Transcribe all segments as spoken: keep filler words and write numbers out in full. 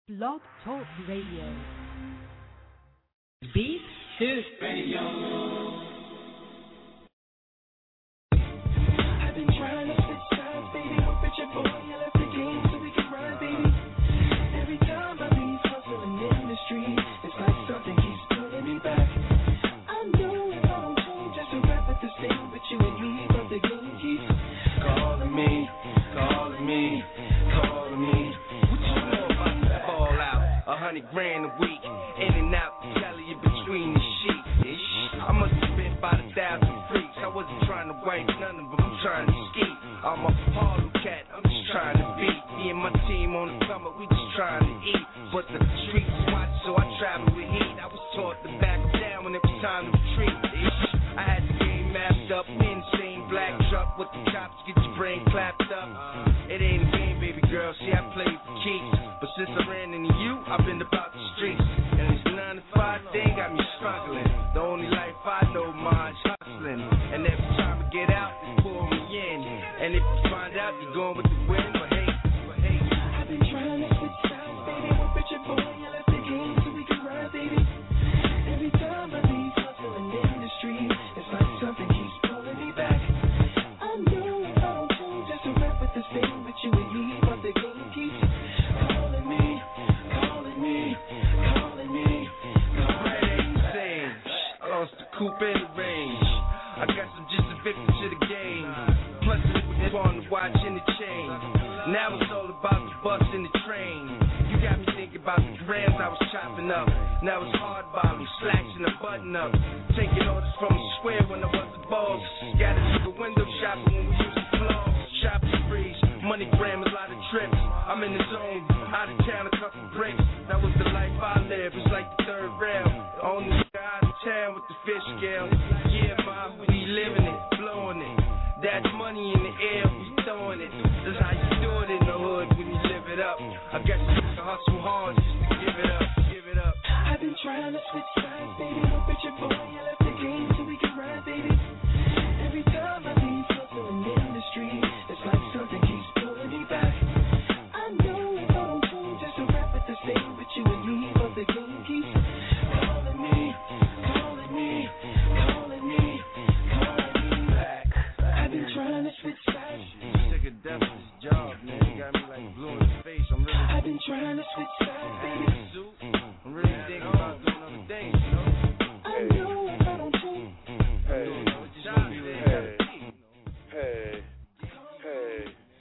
Blog Talk Radio. Beat Soup Radio. I've been trying to switch sides, baby. Hope that your boy you left the game so we can ride, baby. Every time I leave hustling in the street, it's like something keeps pulling me back. I know if I don't change, just a rap at the same with you and me, but the game keeps calling me, calling me, calling me. What you know about the ball out? A hundred grand a week, in and out, tally you between the sheets. I must have been about a thousand freaks. I wasn't trying to wipe none of them, I'm trying to ski. I'm a Harlem cat, I'm just trying to beat. Me and my team on the summer, we just trying to eat. But the streets watch, so I travel with heat. I was taught to back down when it was time to retreat. I had the game mapped up, insane black truck with the cops, get your brain clapped up. It ain't a game, baby girl, see I play for keeps. But since I ran into you, I've been about the streets. And this nine to five thing got me struggling. The only life I know, mine's hustling. And every time I get out, they pull me in. And if you find out, you're going with the wind. But hey, but hey, I've been trying to switch sides, baby. Hope that your boy you left the game so we can ride, baby. Every time I leave hustling in the street, it's like something keeps pulling me back. I know if I don't change, just a rap with the same with you and me, but the game keeps calling me, calling me, calling me, calling me. insane. I lost the coupe and the range. I got some just a victim to the game. Plus it's on the watch and the chain. Now it's all about the bus and the train. You got me thinking about the grams I was chopping up. Now it's hard bombing, slacks and a button up. Taking orders from the square when I was a boss. Got to do the window shopping when we used to vlog. Shopping sprees, money gram, a lot of trips. I'm in the zone, out of town, a couple bricks. That was the life I live, it's like the third rail. The only nigga out of town with the fish scale. Yeah, ma, we living it, blowing it. That's money in the air, we throwing it. That's how you do it in the hood when you live it up. I guess you can hustle hard just to give it up, give it up. I've been trying to switch sides, baby. Hope that your boy you left the game so we can ride, baby. Every time I leave hustling in the street, it's like something keeps pulling me back. I know if I don't change, just a rap at the same with you and me, but the game keeps calling me, calling me, calling me, calling me back. I've been trying to switch sides. Sick of death of this job, man. You got me like blue in the face. I'm really I've been trying to switch sides, baby. suit. I'm really thinking about doing other things, you know? I know if I don't change. Hey, What you got me there? hey, hey,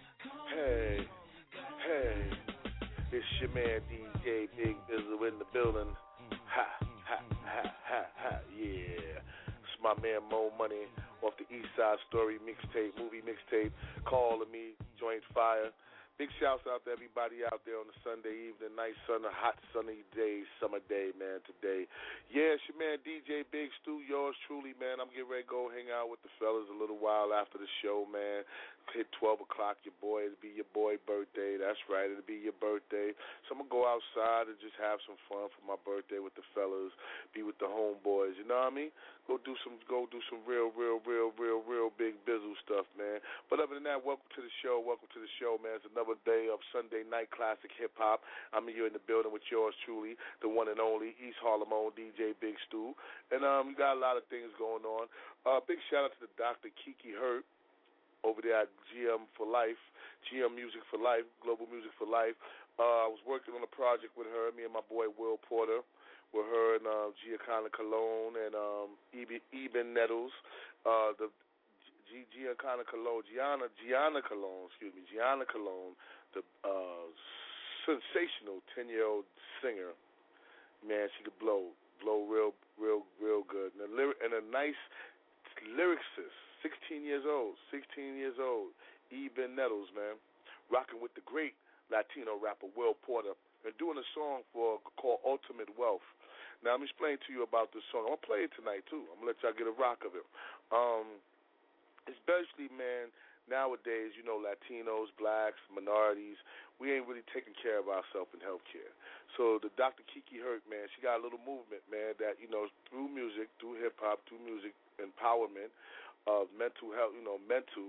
hey, hey. It's your man D J Big Bizzle in the building. Ha, ha, ha, ha, ha, yeah. It's my man Mo Money off the East Side Story mixtape, movie mixtape. Calling me, Joint Fire. Big shouts out to everybody out there on the Sunday evening, nice sunny, hot sunny day, summer day, man, today. Yeah, it's your man D J Big Stu, yours truly, man. I'm getting ready to go hang out with the fellas a little while after the show, man. Hit twelve o'clock, your boy, it'll be your boy birthday. That's right, it'll be your birthday. So I'm going to go outside and just have some fun for my birthday with the fellas, be with the homeboys, you know what I mean? Go do some, go do some real, real, real, real, real big bizzle stuff, man. But other than that, welcome to the show, welcome to the show, man. It's another day of Sunday night classic hip-hop. I'm here in the building with yours truly, the one and only East Harlem own D J Big Stu. And um, we got a lot of things going on. Uh, big shout-out to the Doctor Kiki Hurt over there at G M for Life, G M Music for Life, Global Music for Life. Uh, I was working on a project with her, me and my boy Will Porter, with her and uh, Giancarlo Cologne and um, Eben, Eben Nettles, uh, the G- Giancarlo Cologne, Gianna, Gianna Cologne, excuse me, Gianna Cologne, the uh, sensational ten-year-old singer. Man, she could blow, blow real, real, real good. And a, lyric, and a nice lyricist, sixteen years old, sixteen years old, Eben Nettles, man, rocking with the great Latino rapper Will Porter and doing a song for called Ultimate Wealth. Now, I'm explaining to you about this song. I'm going to play it tonight, too. I'm going to let y'all get a rock of it. Um, especially, man, nowadays, you know, Latinos, blacks, minorities, we ain't really taking care of ourselves in healthcare. So the Doctor Kiki Hurt, man, she got a little movement, man, that, you know, through music, through hip-hop, through music empowerment of mental health, you know, mental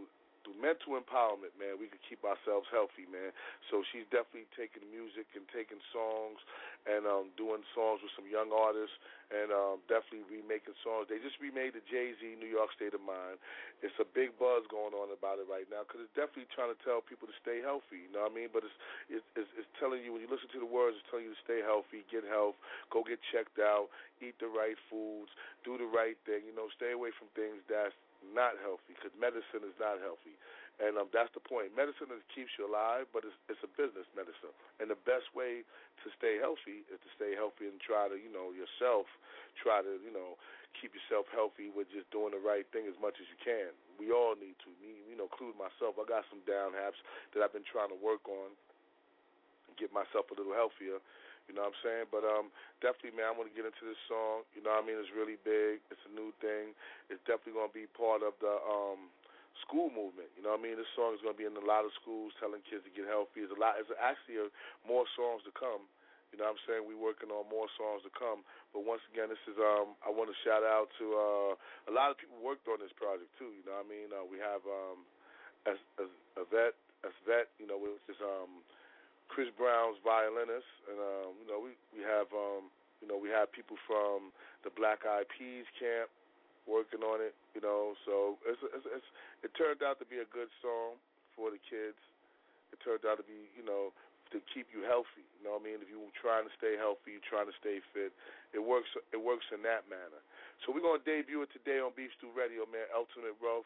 through mental empowerment, man, we can keep ourselves healthy, man. So she's definitely taking music and taking songs and um, doing songs with some young artists and um, definitely remaking songs. They just remade the Jay-Z New York State of Mind. It's a big buzz going on about it right now because it's definitely trying to tell people to stay healthy, you know what I mean? But it's, it's, it's, it's telling you, when you listen to the words, it's telling you to stay healthy, get health, go get checked out, eat the right foods, do the right thing, you know, stay away from things that's not healthy because medicine is not healthy. And um, that's the point. Medicine is, keeps you alive, but it's, it's a business medicine. And the best way to stay healthy is to stay healthy and try to, you know, yourself, try to, you know, keep yourself healthy with just doing the right thing as much as you can. We all need to, me, you know, including myself. I got some down haps that I've been trying to work on and get myself a little healthier. You know what I'm saying? But um, definitely, man, I want to get into this song. You know what I mean? It's really big. It's a new thing. It's definitely going to be part of the um, school movement. You know what I mean? This song is going to be in a lot of schools telling kids to get healthy. There's a lot. There's actually a, more songs to come. You know what I'm saying? We're working on more songs to come. But once again, this is, um, I want to shout out to uh, a lot of people worked on this project, too. You know what I mean? Uh, we have um, as, as Yvette, Yvette, you know, which is um, Chris Brown's violinist. And, um, you know, we, we have, um, you know, we have people from the Black Eyed Peas camp working on it, you know. So it's, it's, it's, it turned out to be a good song for the kids. It turned out to be, you know, to keep you healthy. You know what I mean? If you're trying to stay healthy, you're trying to stay fit, it works It works in that manner. So we're going to debut it today on Beef Stew Radio, man. Ultimate Wealth,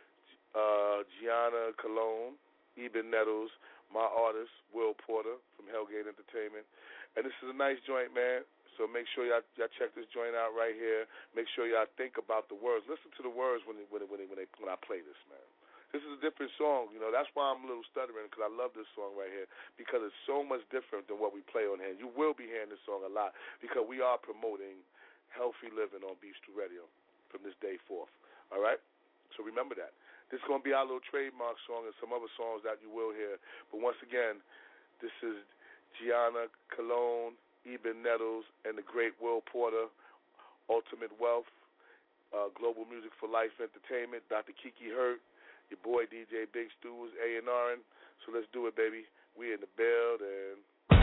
uh, Gianna Colon, Eben Nettles, my artist, Will Porter from Hellgate Entertainment. And this is a nice joint, man. So make sure y'all, y'all check this joint out right here. Make sure y'all think about the words. Listen to the words when, when, when, when, they, when I play this, man. This is a different song, you know. That's why I'm a little stuttering, because I love this song right here, because it's so much different than what we play on here. You will be hearing this song a lot because we are promoting healthy living on Beef Stew Radio from this day forth. All right? So remember that. This is going to be our little trademark song and some other songs that you will hear. But once again, this is Gianna Colon, Eben Nettles, and the great Will Porter, Ultimate Wealth, uh, Global Music for Life Entertainment, Doctor Kiki Hurt, your boy D J Big Stew was A and R'ing. So let's do it, baby. We in the building.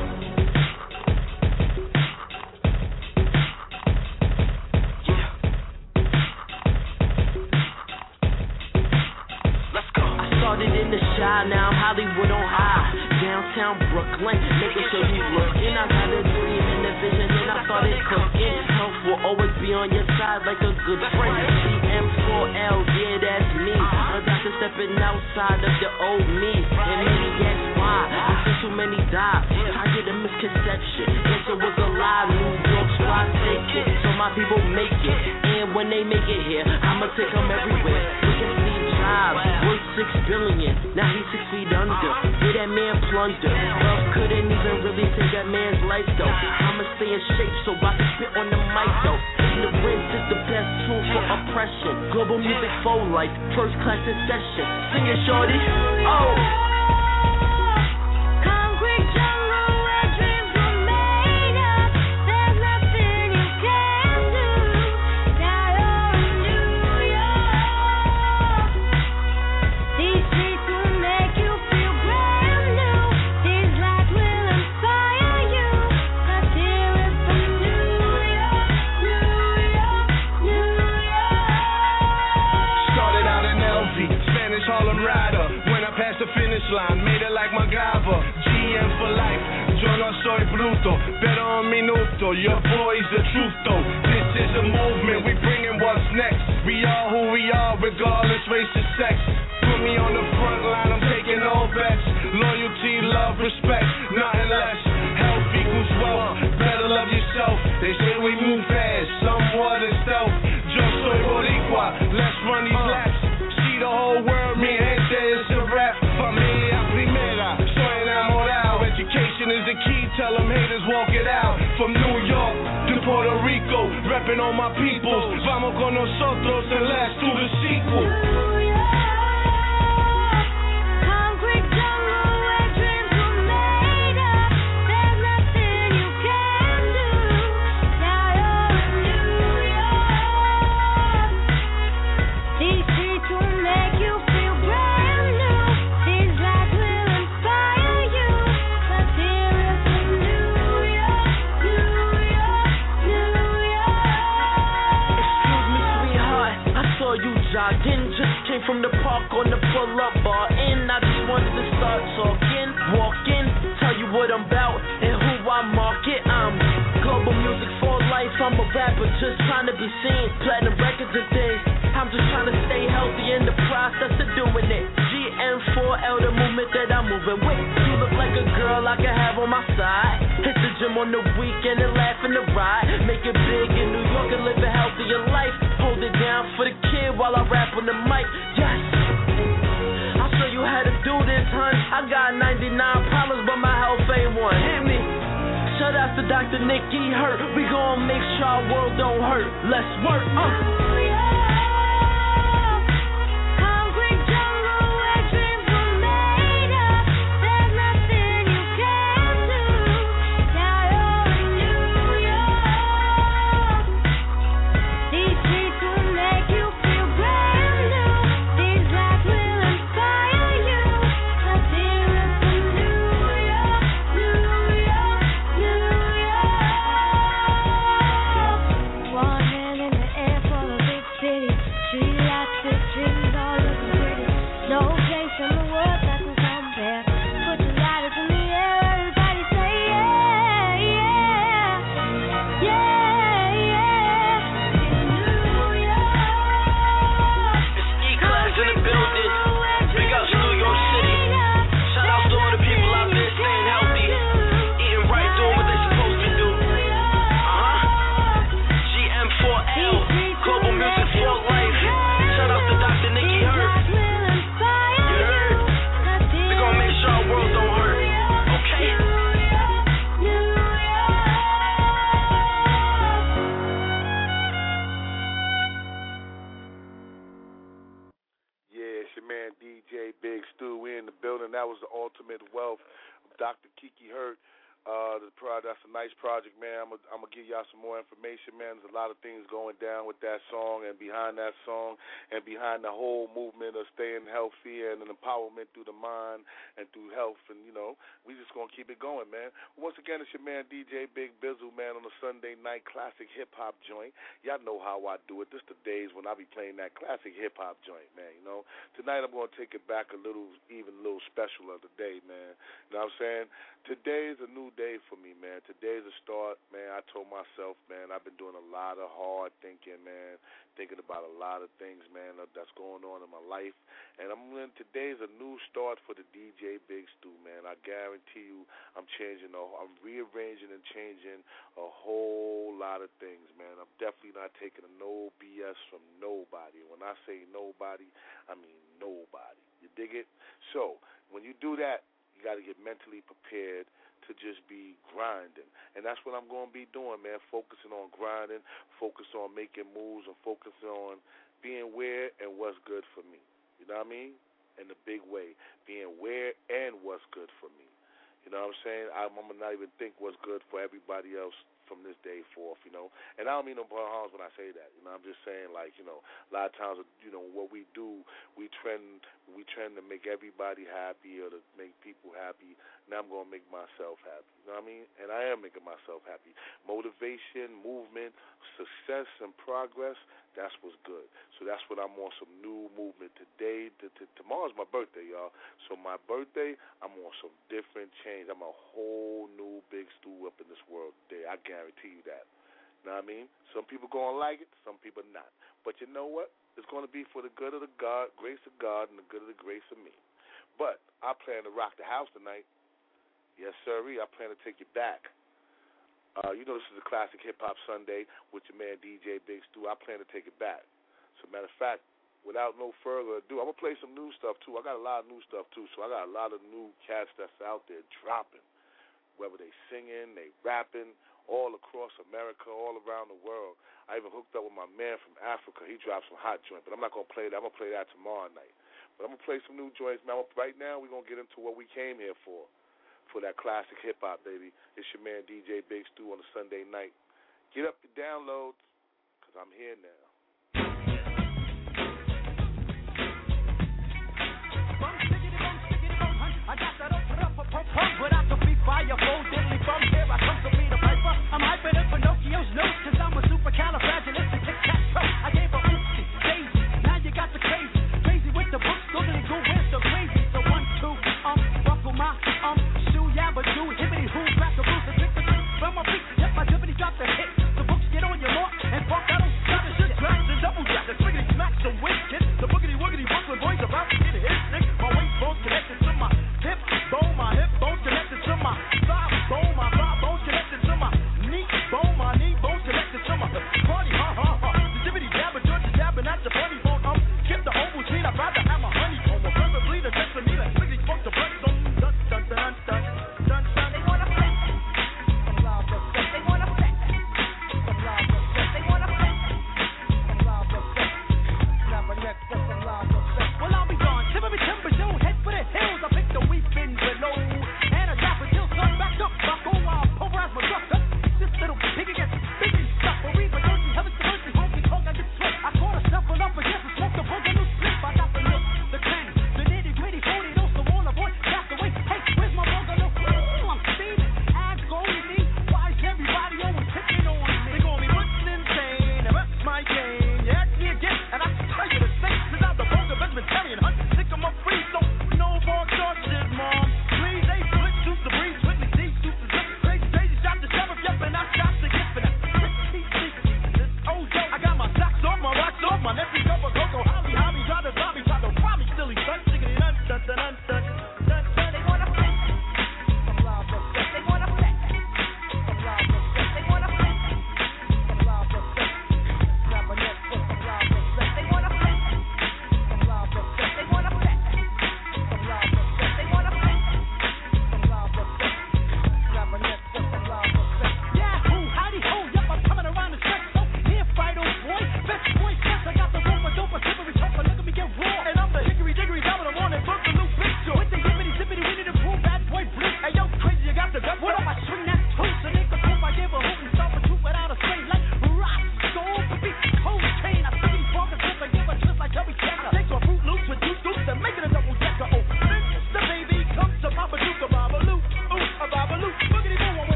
Yeah. Let's go. I started in the Chi, now I'm Hollywood on high. Downtown Brooklyn, making sure you looking. I had a dream and a vision, and I started cooking. Health will always be on your side like a good friend. C M four L, yeah, that's me. I'm doctor stepping outside of the old me. And maybe that's why I see too many die. I get a misconception. Answer was a lie. New York, so I take it. So my people make it. And when they make it here, I'ma take them everywhere. Look at Steve Jobs, worth six billion. Now he's six feet under. Did that man plunder? Love couldn't even really take that man's life though. I'ma stay in shape so I can spit on the mic though. Ignorance is the best tool for oppression. Global music for life, first class in session. Sing it, shorty. Oh. Line, made it like MacGyver, G M for life. Yo no soy bruto, pero un minuto. Your boy's the truth though. This is a movement, we bringing what's next. We are who we are, regardless race or sex. Put me on the front line, I'm taking all bets. Loyalty, love, respect, nothing less. Health equals wealth, better love yourself. They say we move fast, somewhat in stealth. Yo soy boricua, let's run these laps. See the whole world, mi gente, it's a rap. Familia primera, soy enamorado. Education is the key, tell them haters walk it out. From New York to Puerto Rico, repping on my peoples. Vamos con nosotros and let's do the sequel. These streets will make you feel brand park on the pull-up bar. And I just wanted to start talking, walking, tell you what I'm about and who I market. I'm global music for life. I'm a rapper just trying to be seen, platinum records and things. I'm just trying to stay healthy in the process of doing it. G M four L, the movement that I'm moving with. You look like a girl I can have on my side. Hit the gym on the weekend and laugh in the ride. Make it big in New York and live a healthier life. Hold it down for the kid while I rap on the mic. Yes, I'll show you how to do this, hun. I got ninety-nine problems, but my health ain't one. Hit me. Shout out to Doctor Nicky Hurt. We gon' make sure our world don't hurt. Let's work. Uh. Doctor Kiki Hurt, uh, the pro- that's a nice project, man. I'm gonna give y'all some more information, man. There's a lot of things going down with that song and behind that song and behind the whole movement of staying healthy and an empowerment through the mind and through health. And, you know, we just gonna keep it going, man. Once again, it's your man D J Big Bizzle, man, on a Sunday night classic hip-hop joint. Y'all know how I do it. This the days when I be playing that classic hip-hop joint, man, you know. Tonight I'm gonna take it back a little, even a little special of the day, man. You know what I'm saying? Today is a new day for me, man. Today's a start, man. I told myself, man, I've been doing a lot of hard thinking, man, thinking about a lot of things, man, that's going on in my life. And I'm in, today's a new start for the D J Big Stu, man. I guarantee you I'm changing, a, I'm rearranging and changing a whole lot of things, man. I'm definitely not taking a no B S from nobody. When I say nobody, I mean nobody. You dig it? So when you do that, you got to get mentally prepared to just be grinding. And that's what I'm going to be doing, man, focusing on grinding, focus on making moves, and focusing on being where and what's good for me. You know what I mean? In a big way, being where and what's good for me. You know what I'm saying? I'm, I'm going to not even think what's good for everybody else from this day forth, you know. And I don't mean no harms when I say that. You know, I'm just saying, like, you know, a lot of times, you know, what we do, we trend we trend to make everybody happy or to make people happy. Now I'm going to make myself happy. You know what I mean? And I am making myself happy. Motivation, movement, success, and progress, that's what's good. So that's what I'm on, some new movement. Today, to, to, tomorrow's my birthday, y'all. So my birthday, I'm on some different change. I'm a whole new Big Stu up in this world today. I guarantee you that. You know what I mean? Some people going to like it, some people not. But you know what? It's going to be for the good of the God, grace of God, and the good of the grace of me. But I plan to rock the house tonight. Yes, sirree. I plan to take you back. Uh, you know this is a classic hip-hop Sunday with your man D J Big Stu. I plan to take it back. As a matter of fact, without no further ado, I'm going to play some new stuff, too. I got a lot of new stuff, too. So I got a lot of new cats that's out there dropping. Whether they singing, they rapping, all across America, all around the world. I even hooked up with my man from Africa. He dropped some hot joint, but I'm not going to play that. I'm going to play that tomorrow night. But I'm going to play some new joints, man. Right now, we're going to get into what we came here for, for that classic hip-hop, baby. It's your man, D J Big Stu, on a Sunday night. Get up your downloads, because I'm here now. I got that up, up, up, up, up, but I can be fireful, deadly from here. I come to be the piper. I'm hyping up Pinocchio's nose, cause I'm a supercalifragilistic tic-tac-toe. I gave a oopsie, daisy, now you got the crazy, crazy with the books.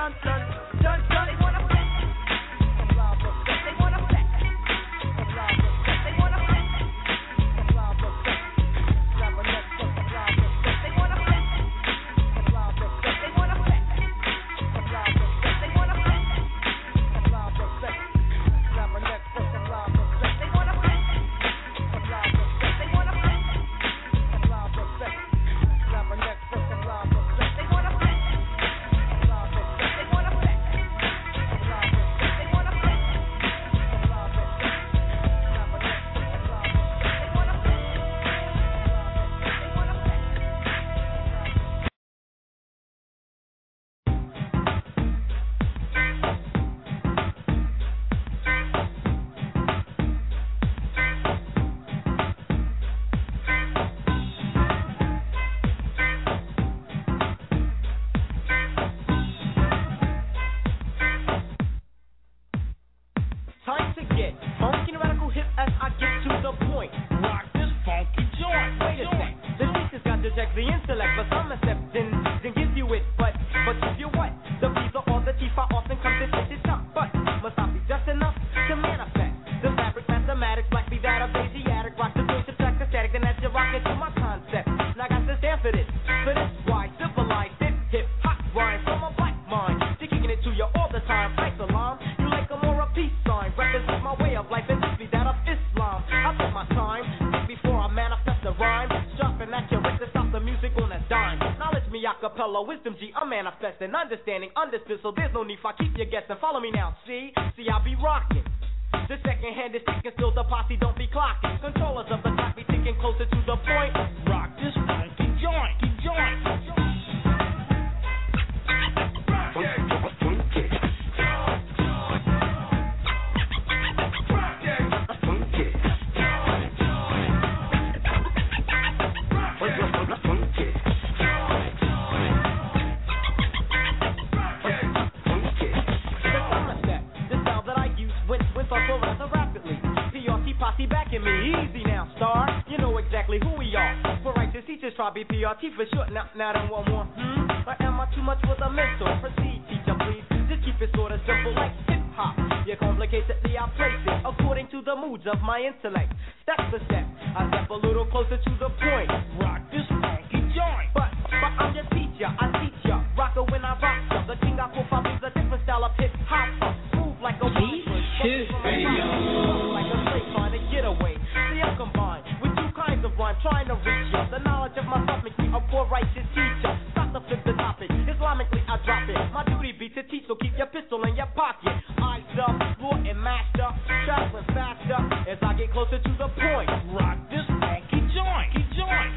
dun dun dun dun. They wanna flex. Some live effect. They wanna flex. Some live effect. They wanna flex. Some live effect. Snap a neck for some live effect. They wanna flex. Some live effect. They wanna flex. Some live effect. They wanna flex. Some live effect. Snap a neck for some live effect. They wanna flex. Some live effect. They wanna flex. Some live effect. Snap a neck for some live effect. They wanna flex. Some live effect. They wanna flex. Some live effect. They wanna flex. Some live effect. Snap a neck for some live effect. They wanna flex. They wanna flex. Time to get funky and radical hip as I get to the point. Rock this funky joint. Wait a sec, the teacher's got to check the intellect, but some accept then then give you it. But but if you what? The visa or the tifa often comes to fit this up. But must not be just enough to manifest. The fabric mathematics like be that of Asiatic. Rock the doing subtract the static, then that's your rocket to my concept. Now I got to stand for this. For this why civilized it hip hop rhyme from a black mind. To kicking it to you all the time. Ice alarm, you like a more a peace sign. Represent my way of life and this be that of Islam. I take my time, think before I manifest the rhyme. Sharp and accurate to stop the music on a dime. Knowledge me acapella, wisdom G, I'm manifesting, understanding, understood, so there's no need for I keep you guessing. Follow me now, see, see I be rocking. The second hand is ticking, still the posse don't be clocking. Controllers of the clock be ticking closer to the point. Rock this funky joint. Joint. Posse backing me, easy now, star. You know exactly who we are. For righteous teachers, try B P R T for short. Now, now then one more. Hmm? Or am I too much for the mentor? Proceed, teacher, please. Just keep it sort of simple like hip hop. You complicatedly I place it according to the moods of my intellect. Step to step, I step a little closer to the point. Rock this funky joint. But, but I'm your teacher, I teach ya. Rocker when I rock ya. The king I profile is a different style of hip hop. Smooth like a This is radio. Like a slave trying to get away. See, I'm combined with two kinds of rhyme trying to reach ya. The knowledge of myself makes me a poor righteous teacher. Stop to flip the topic. Islamically, I drop it. My duty be to teach, so keep your pistol in your pocket. Eyes up, raw and master. Traveling faster as I get closer to the point. Rock this funky joint. Joint.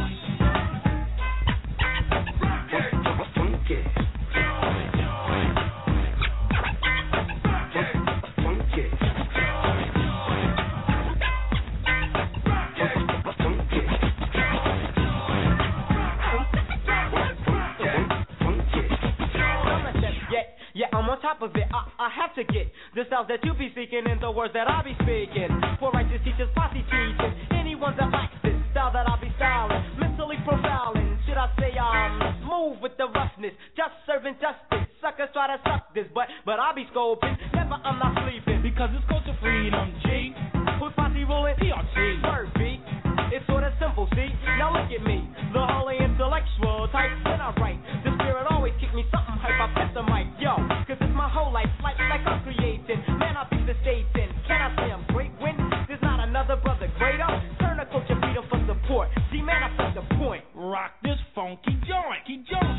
Yeah, I'm on top of it. I, I have to get the styles that you be seeking and the words that I be speaking. For righteous teachers, posse teaching. Anyone that likes this style that I be styling, mentally profiling. Should I say I'm smooth with the roughness, just serving justice. Suckers try to suck this, but but I be scoping. Never, I'm not sleeping because it's culture freedom. G. Who's posse rolling? P R T. Word beat. It's sort of simple, see? Now look at me, the holy intellectual type. When I write, the spirit always kick me something hype. I pet the mic, yo, cause it's my whole life, like, like I'm creating. Man, I beat the stage in. Can I say I'm great when there's not another brother greater? Turn the culture freedom for support. See, man, I put the point. Rock this funky joint. Joint.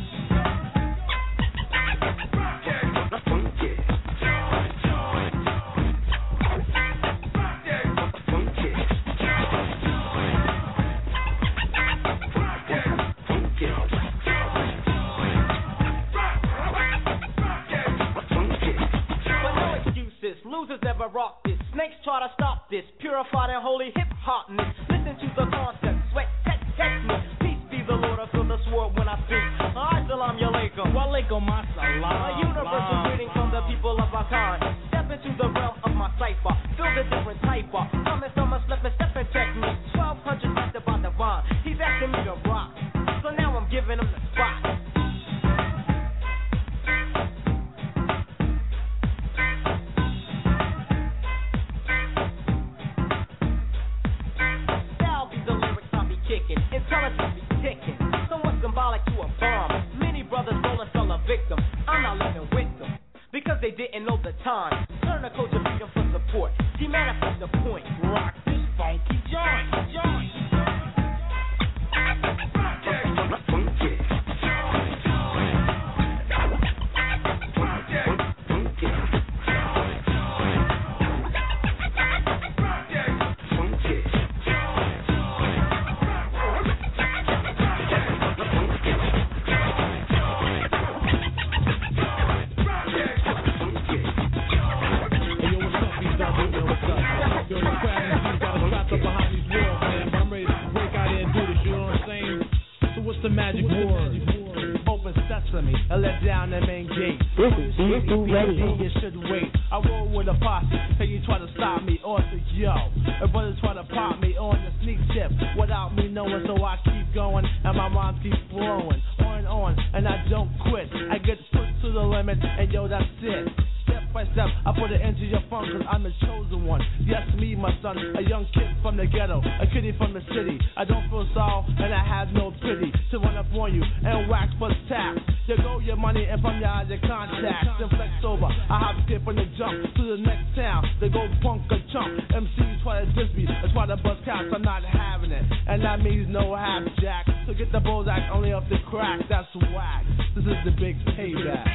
Losers never rock this. Snakes try to stop this. Purified and holy hip hopness. Listen to the concept. Sweat, tech, technique. Peace be the Lord. I feel the sword when I speak. Assalamu alaikum. Walaikum assalam. A universal greeting from the people of our time. Step into the realm of my cipher. Feel the different type of. Coming from a step and step and technique. twelve hundred master by the rhyme. He's asking me to rock. So now I'm giving him the spot. victim. I'm not living with them because they didn't know the time. Turn the culture freedom for support. See, manifest the point. Rock this funky joint, joint. The magic word. Open sesame and let down the main gate. This is B two Radio. You should wait. I roll with a posse. Hey, you try to stop me or to yo. A brother try to pop me on the sneak tip without me knowing, so I keep going and my rhymes keep flowing on and on, and I don't quit. I get pushed to the limit, and yo, that's it. Step by step, I put it into your funk, cause I'm the chosen one. Yes, me, my son, a young kid from the ghetto, a kiddie from the city. I don't feel sorrow, and I have no pity to run up on you and wax plus tap. You go your money, and from your eyes, your contacts. Then flex over, I hop, skip, and the jump to the next town. They go punk or chump. M Cs try to diss me, I try to bust caps, I'm not having it. And that means no half jack. So get the Bozak only off the crack, that's whack. This is the big payback.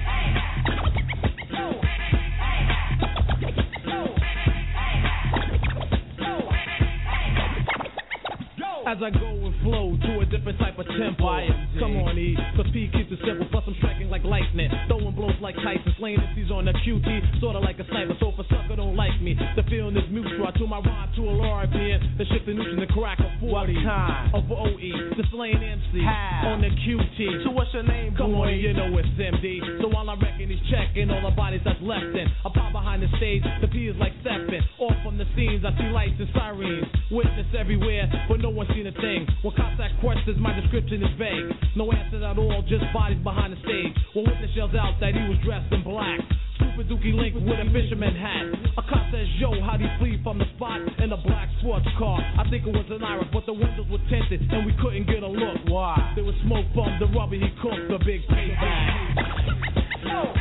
As I go and flow to a different type of tempo. Come on, E, cause P keeps it simple. Plus I'm striking like lightning, throwing blows like Tyson, slaying if he's on the Q T, sorta like a sniper. So if a sucker don't like me, the feeling is mutual. I tune my rhyme to a R P M, the shift the nutrient, the crack of forty. What kind? Over O E, the slaying M C. How? On the Q T. So what's your name, boy? Come on, you know it's M D. So while I'm wrecking, he's checking all the bodies that's left in. I pop behind the stage, the P is like stepping. Off from the scenes, I see lights and sirens. Witness everywhere, but no one seen a thing. When cops ask questions, my description is vague. No answers at all, just bodies behind the stage. When witness yells out that he was dressed in black. Super Dookie Link with a fisherman hat. A cop says, yo, how'd he flee from the spot in a black sports car? I think it was an Iris, but the windows were tinted and we couldn't get a look. Why? There was smoke from the rubber he cooked, the big payback. No.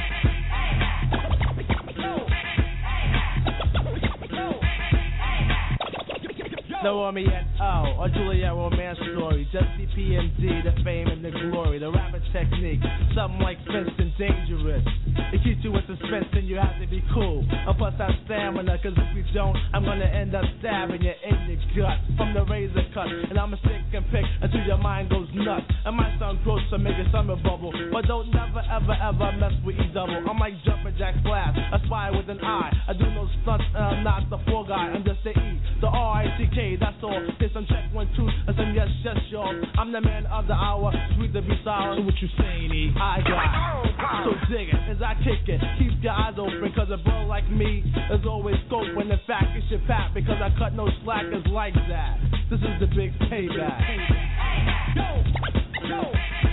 No Romeo O, or Juliet romance story. Just C P M D, the fame and the glory, the rapping technique, something like fenced and dangerous. It keeps you in suspense and you have to be cool. Or plus have stamina, cause if you don't, I'm gonna end up stabbing you in your gut from the razor cut. And I'ma stick and pick until your mind goes nuts. And my sound gross to make a summer bubble, but don't never ever ever mess with E double. I'm like Jumpin' Jack Flash, a spy with an eye. I do no stunts and I'm not the four guy, I'm just the E, the R I C K. That's all. There's some check one two and some yes yes y'all. I'm the man of the hour, sweet to be sour. So what you saying, E? I got so dig it as I kick it. Keep your eyes open, cause a bro like me is always scope. When in fact it's your pat, because I cut no slackers like that. This is the big payback. Yo, yo.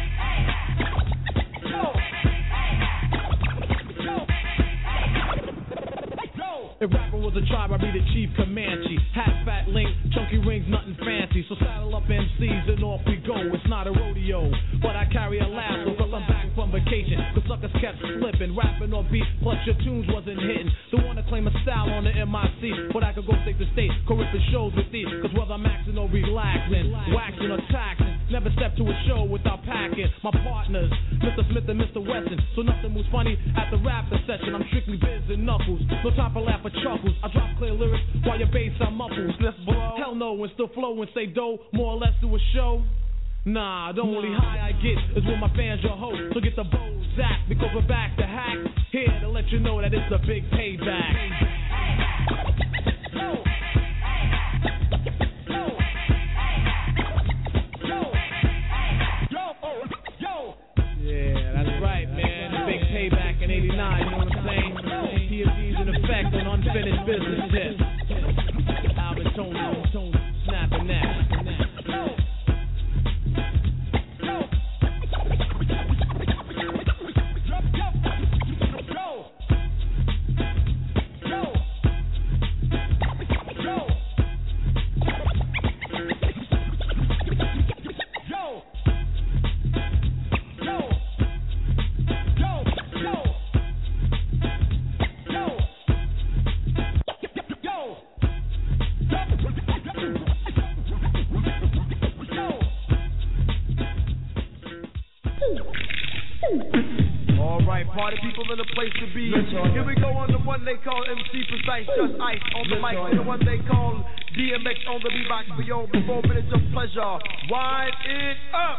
If rapping was a tribe, I'd be the chief Comanche. Hat, fat, link, chunky rings, nothing fancy. So saddle up M Cs and off we go. It's not a rodeo, but I carry a lasso, cause I'm back from vacation. The suckers kept slipping, rapping on beat, plus your tunes wasn't hitting. Don't wanna claim a style on the M I C, but I could go state to state, correct the shows with these. Cause whether I'm maxing or relaxing, waxing or taxing, never step to a show without packing. My partners, Mister Smith and Mister Wesson. So nothing was funny at the rapper session. I'm strictly biz and knuckles, no time for laugh or chuckles. I drop clear lyrics while your bass I muffle. Let's blow. Hell no, and still flow and stay dope. More or less do a show. Nah, the only high I get is when my fans your host. So get the Bozak, because we're back to hack. Here to let you know that it's a big payback. Yo. Yo. Yo. Yo. Yo. Yeah, that's right, man. The big payback in eighty-nine, you know what I'm saying? P F D's in effect on unfinished business shit. Alvin Tony, Tony, snapping that. Alright, party people in the place to be. Here we go on the one they call M C Precise, just ice on the mic. The one they call D M X on the beatbox for your four minutes of pleasure. Wind it up.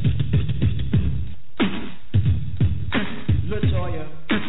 Latoya.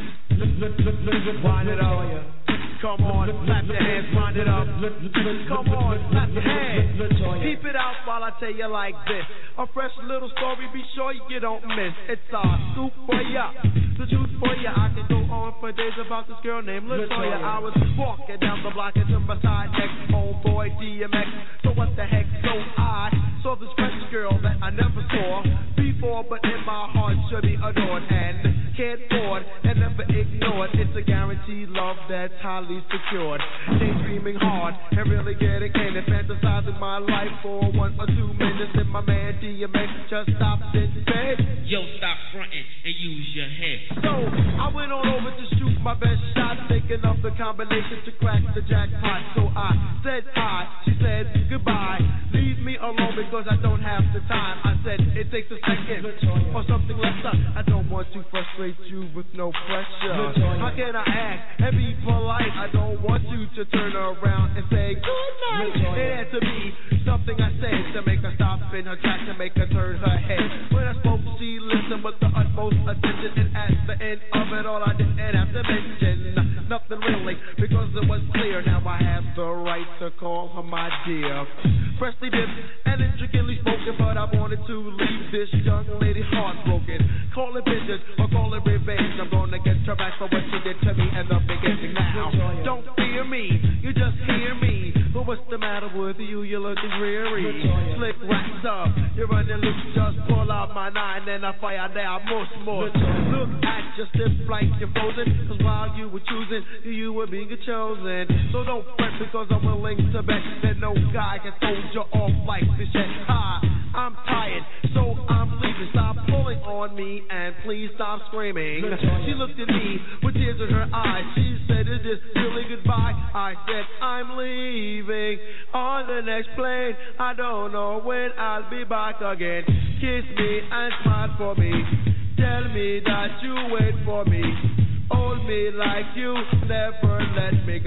Wind it up. Come on, clap your hands, wind it up. Come on, clap your hands. Keep it out while I tell you like this. A fresh little story, be sure you don't miss. It's a scoop for ya, the truth for ya. I can go on for days about this girl named Latoya. I was walking down the block into my side next homeboy D M X. So what the heck? So I saw this French girl that I never saw before, but in my heart should be adored and can't afford and never ignored. It's a guaranteed love that's highly secured. Daydreaming hard and really getting in and fantasizing my life for one or two minutes. And my man D M X just stopped and said, yo, stop fronting and use your head. So I went on over to shoot my best shot, thinking of the combination to crack the jackpot. So I said hi, she said goodbye. Leave me alone because I don't have the time. I said it takes a second or something less up. I don't want to frustrate you with no pressure. How can I act and be polite? I don't want you to turn around and say good night. It had to be something I said to make her stop in her tracks and make her turn her head. When I spoke, she listened with the utmost attention, and at the end of it all, I didn't have to mention nothing really because it was clear. Now I have the right to call her my dear. Freshly dipped and intricately spoken, but I wanted to leave this young lady heartbroken. Call it vengeance or call it revenge. I'm gonna get her back for what she did to me in the beginning. Now, don't fear me, you just hear me. But what's the matter with you? You're looking dreary. Slick racks up, you're running loose. Just pull out my nine and I fire down most more. Look at your stiff like you're frozen. Cause while you were choosing, you were being chosen. So don't fret because I'm willing to bet that no guy can hold you off like this shit. Hi, I'm tired, so I'm leaving. Stop pulling on me and please stop screaming. She looked at me with tears in her eyes. She said, is this really goodbye? I said, I'm leaving on the next plane. I don't know when I'll be back again. Kiss me and smile for me. Tell me that you wait for me. Hold me like you never let me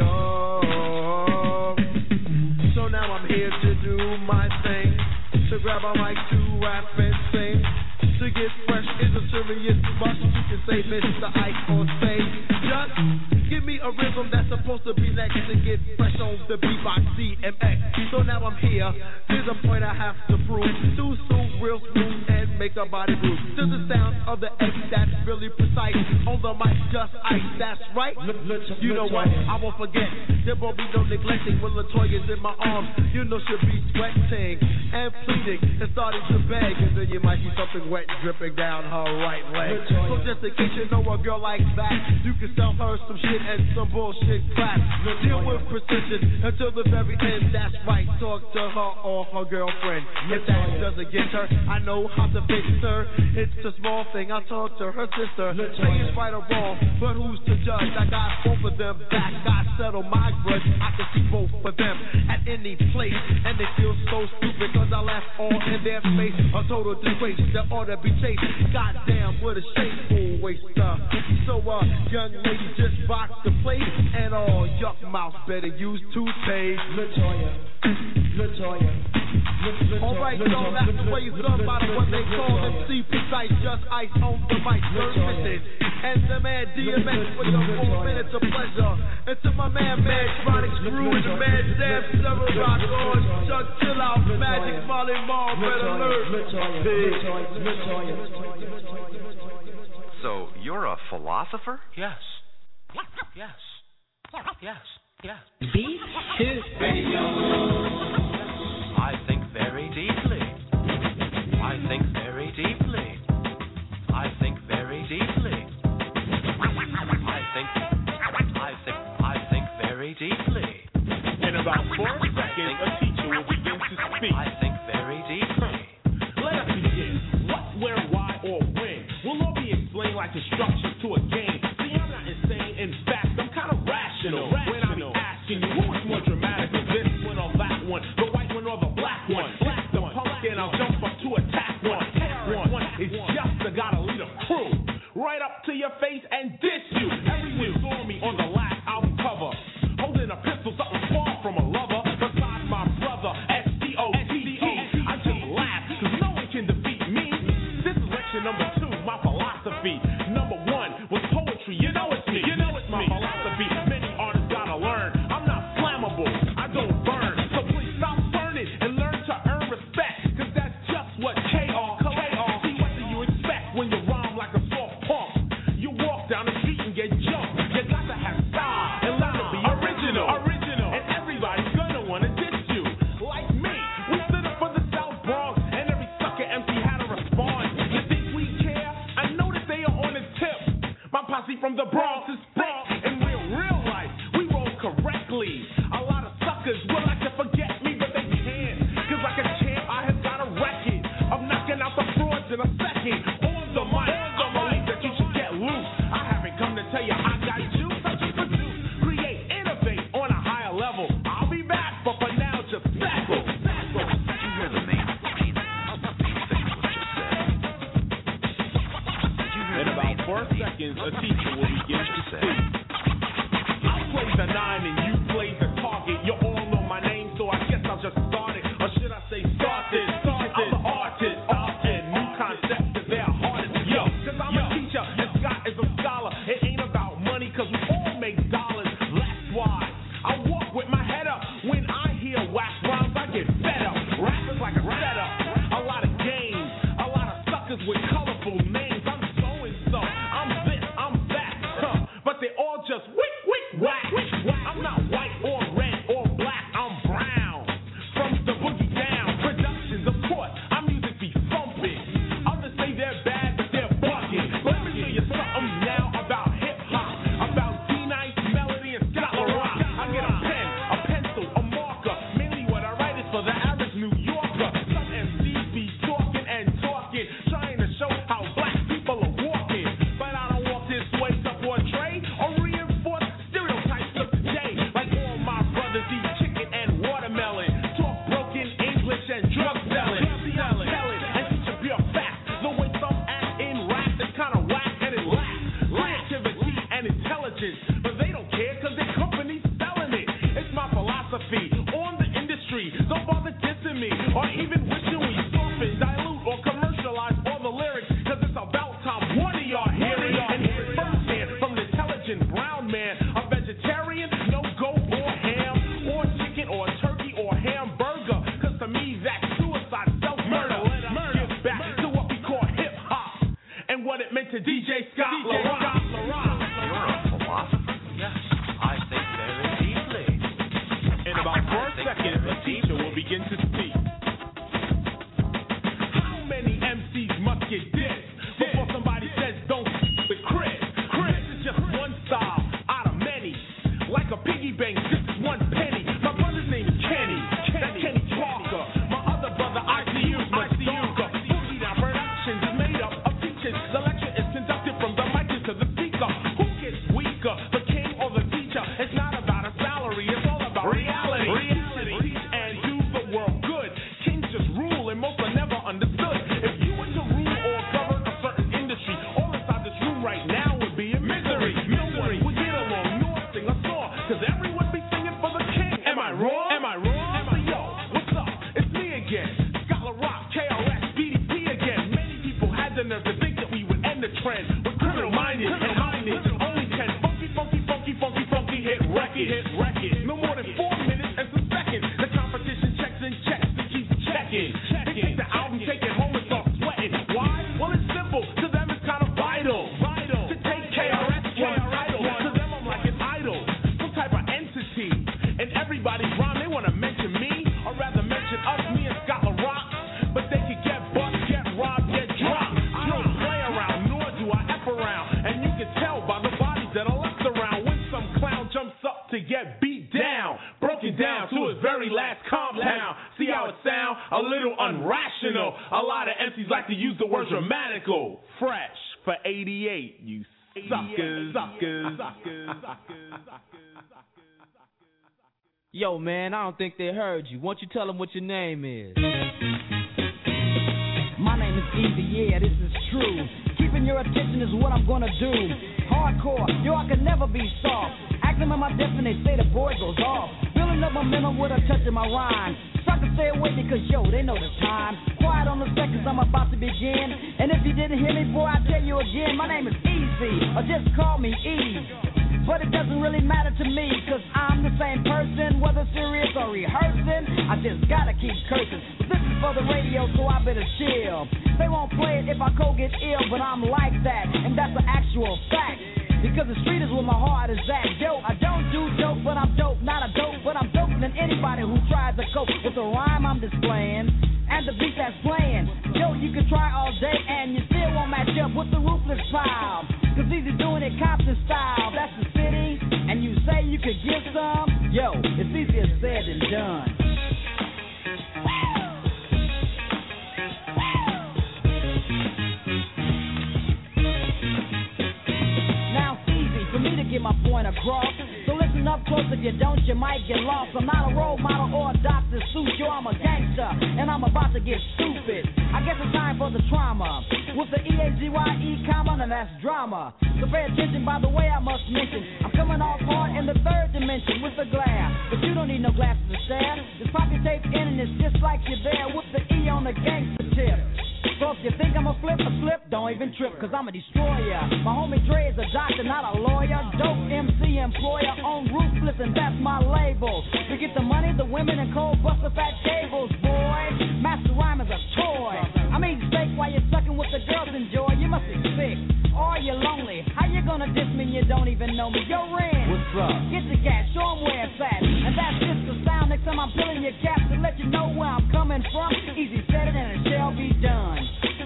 go. So now I'm here to do my thing, to grab a mic, to rap and sing. To get fresh is a serious rush. You can say Mister Ike on stage. Just give me a rhythm that's supposed to be next and get fresh on the beatbox D M X. So now I'm here. Here's a point I have to prove. Too soon, real smooth and make a body move. To the sound of the X that's really precise. On the mic, just ice. That's right. You know what? I won't forget. There won't be no neglecting when Latoya's in my arms. You know she'll be sweating and pleading and starting to beg, and then you might see something wet dripping down her right leg. So just in case you know a girl like that, you can sell her some shit and some bullshit crap. Deal with precision until the very end. That's right. Talk to her or her girlfriend. If that doesn't get her, I know how to fix her. It's a small thing. I'll talk to her sister. Say it's right or wrong, but who's to judge? I got both of them back. I settle my grudge. I can see both of them at any place, and they feel so stupid because I left all in their face. A total disgrace that ought to be chased. Goddamn, what a shameful waster. So, uh, young lady, just rock the place, and all yuck mouths better use toothpaste. Latoya, Latoya. Alright, so that's the way it's done by the one they call M C Precise, just ice on the mic, services. And the man D M X for your four minutes of pleasure. And to my man, man, Chronic Screw, and the man, Sam, Several Rock, Orange, Chuck, Chill Out, Magic, Molly, Mall, Red Alert. So, you're a philosopher? Yes. Yes. Yes. Yes. Beat to I think very deeply. I think very deeply. I think very deeply. I think, I think, I think very deeply. In about four seconds, a teacher will begin to speak. I think very deeply. Let us begin. What, where, why, or when will all be explained like instructions to a game. See, I'm not insane. In fact, I'm kind of rational. When I be asking you, who is more dramatic, this one or that one, the white one or the black one? Black the pumpkin, I'll jump up to attack one. One is just the gotta lead a crew. right up to your face and diss you. Everyone saw me on the last album cover, holding a pistol, something far from a lover. Besides my brother, S D O T T. I just laugh, cause no one can defeat me. This is lecture number two, my philosophy. Number one was poetry, you know it's me. You know it's my philosophy. Many artists gotta learn, I'm not flammable, I don't burn. So please stop burning and learn to earn respect, cause that's just what K R, K R. See, what do you expect when you rhyme like a soft punk? You walk down the street and get jumped. You got to have style and learn to be original. Original. And everybody's gonna wanna diss you. Like me, we stood up for the South Bronx, and every sucker M C had to respond. You think we care? I know that they are on the tip. My posse from the Bronx is thick. In real, real life, we roll correctly. A lot of suckers would like to forget me, but they can't. Cause like a champ, I have got a record of knocking out the frauds in a second. On the mic, I believe that you should get loose. I haven't come to tell you I got juice. I just produce, create, innovate on a higher level. I'll be back, but for now, just sackle. You hear the main thing was just said. In about four seconds, a teacher will begin to say, I play the nine and you play the target. You all know my name, so I guess I'll just start it. Or should I say start this? Start this. I'm the artist. Art and new concepts, cause they're hardest. Yo, cause I'm a teacher and Scott is a scholar. It ain't about money, cause we all make dollars. That's why I walk with my head up. When I hear wax rhymes, I get fed up. Rap is like a setup. A lot of games, a lot of suckers with colorful names. I'm so and so, I'm this, I'm that, huh? But they all just wick, wick, whack. I'm not white or red or black, I'm brown. From the boogie down, productions, of course, our music be thumping. Others say they're bad, but they're bugging. Let me show you something now about hip hop, about D-Nice, Melody, and Scott LaRock. I get a pen, a pencil, a marker. Mainly what I write is for the average New Yorker. Some M Cs be talking and talking, trying to show how black people are walking. But I don't walk this way to portray or reinforce stereotypes of today. Like all my brothers eat chicken and watermelon, talk broken English and drug selling. Tell it and teach a pure fact. The way some act in rap is kind of whack and it lacks creativity and intelligence. But they don't care cause their company's selling it. It's my philosophy on the industry. Don't bother dissing me or even wishing we soften, dilute, or commercialize all the lyrics, cause it's about time one of y'all hear it. And hear it firsthand from the intelligent brown man. A vegetarian, no go or ham, or chicken or turkey or hamburger. Cause to me that's suicide, self-murder. Murder back to what we call hip-hop and what it meant to D J Scott LaRock. You're a philosopher? Yes, I think very deeply. In about four seconds, a teacher will begin to speak. How many M Cs must get dissed before somebody says don't f with Chris? Chris is just one style out of many. Like a piggy bank, just one penny. My brother's name is Kenny. That's Kenny Parker. My other brother, I C U, my darker. Boogie Down Productions is made up of teachers. The lecture is conducted from the mic to the speaker. Who gets weaker, the king or the teacher? It's not about a salary, it's all about reality. Reality. Teach and do the world good. Kings just rule and most are never understood. If you were to rule or govern a certain industry, all inside this room right now would be in misery. No one would get along nor sing a song, cause everyone be singing for the king. Am I wrong? Am I wrong? So yo, what's up? It's me again. Scott LaRock, K R S, B D P again. Many people had the nerve to think that we would end the trend. We're criminal minded and minded. Only ten funky, funky, funky, funky, funky hit record. Hit record. No more than four minutes and some seconds. The competition checks and checks to keep checking. They take the album, take it home and start sweating. Why? Well, it's simple. To them, it's kind of vital. Vital. To take K R S one idol. To them, I'm like an idol. Some type of entity. And everybody's rhyme, they want to mention me. Or rather mention us, me and Scott LaRock. But they could get bust, get robbed, get dropped. I don't play around, nor do I F around. And you can tell by the bodies that are left around when some clown jumps up to get beat down. Broken down to his very last compound. See how it sound? A little unrational. A lot of M Cs like to use the word dramatical. Fresh for eighty-eight, you suckers, suckers, suckers, suckers. Yo, man, I don't think they heard you. Won't you tell them what your name is? My name is Easy, yeah, this is true. Keep Keeping your attention is what I'm gonna do. Hardcore, yo, I can never be soft. Acting on my depth and they say the boy goes off. Building up momentum with a touch of my rhyme. Suckers stay away because, yo, they know the time. Quiet on the seconds, I'm about to begin. And if you didn't hear me, boy, I tell you again, my name is Easy, or just call me Eve. But it doesn't really matter to me, cause I'm the same person, whether serious or rehearsing. I just gotta keep cursing. But this is for the radio, so I better chill. They won't play it if I co get ill, but I'm like that, and that's the actual fact. Because the street is where my heart is at. Yo, I don't do dope, but I'm dope. Not a dope, but I'm doper than anybody who tries to cope with the rhyme I'm displaying and the beat that's playing. Yo, you can try all day and you still won't match up with the ruthless pile. Cause Easy doing it Compton style. That's the city, and you say you could get some. Yo, it's easier said than done. Get my point across. So listen up close, if you don't, you might get lost. I'm not a role model or a Doctor Seuss. Yo, I'm a gangster, and I'm about to get stupid. I guess it's time for the trauma. With the E A G Y E comma, and that's drama. So pay attention, by the way, I must mention I'm coming off hard in the third dimension with the glare. But you don't need no glasses to stare. Just pop your tape in and it's just like you're there with the E on the gangster tip. So if you think I'm a flip, a slip, don't even trip, cause I'm a destroyer. My homie Dre is a doctor, not a lawyer. Dope M C employer on Ruthless, and that's my label. We get the money, the women, and cold buster fat cables, boy. Master Rhyme is a toy. I mean steak while you're sucking with the girls enjoy. You must be sick, or you're lonely. How you gonna diss me and you don't even know me? Yo, Ren, what's up? Get the cat, show 'em where it's at. And that's just the sound. Next time I'm pulling your cap to let you know where I'm coming from. Easy said it and it shall be done.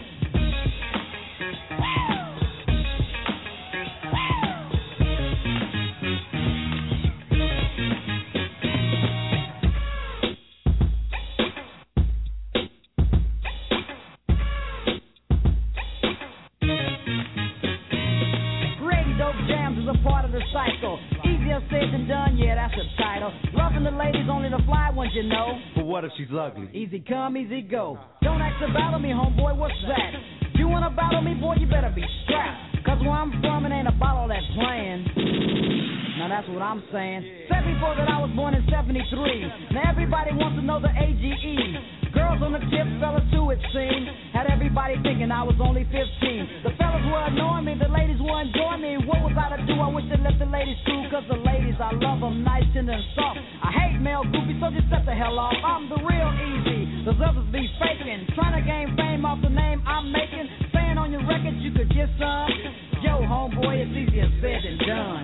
Cycle. Easier said than done, yeah, that's the title. Loving the ladies, only the fly ones, you know. But what if she's ugly? Easy come, easy go. Don't ask to battle me, homeboy, what's that? You wanna battle me, boy, you better be strapped. Cause where I'm from, it ain't a bottle that's playing. Now that's what I'm saying. Said before that I was born in seventy-three. Now everybody wants to know the A G E. Girls on the tip, fellas too, it seemed. Had everybody thinking I was only fifteen. The fellas were annoying me, the ladies were enjoying me. What was I to do? I wish they let the ladies through. Cause the ladies, I love them nice, tender, and soft. I hate male groupies, so just shut the hell off. I'm the real Easy. Those others be faking. Trying to gain fame off the name I'm making. Saying on your records you could get some. Yo, homeboy, it's easier said than done.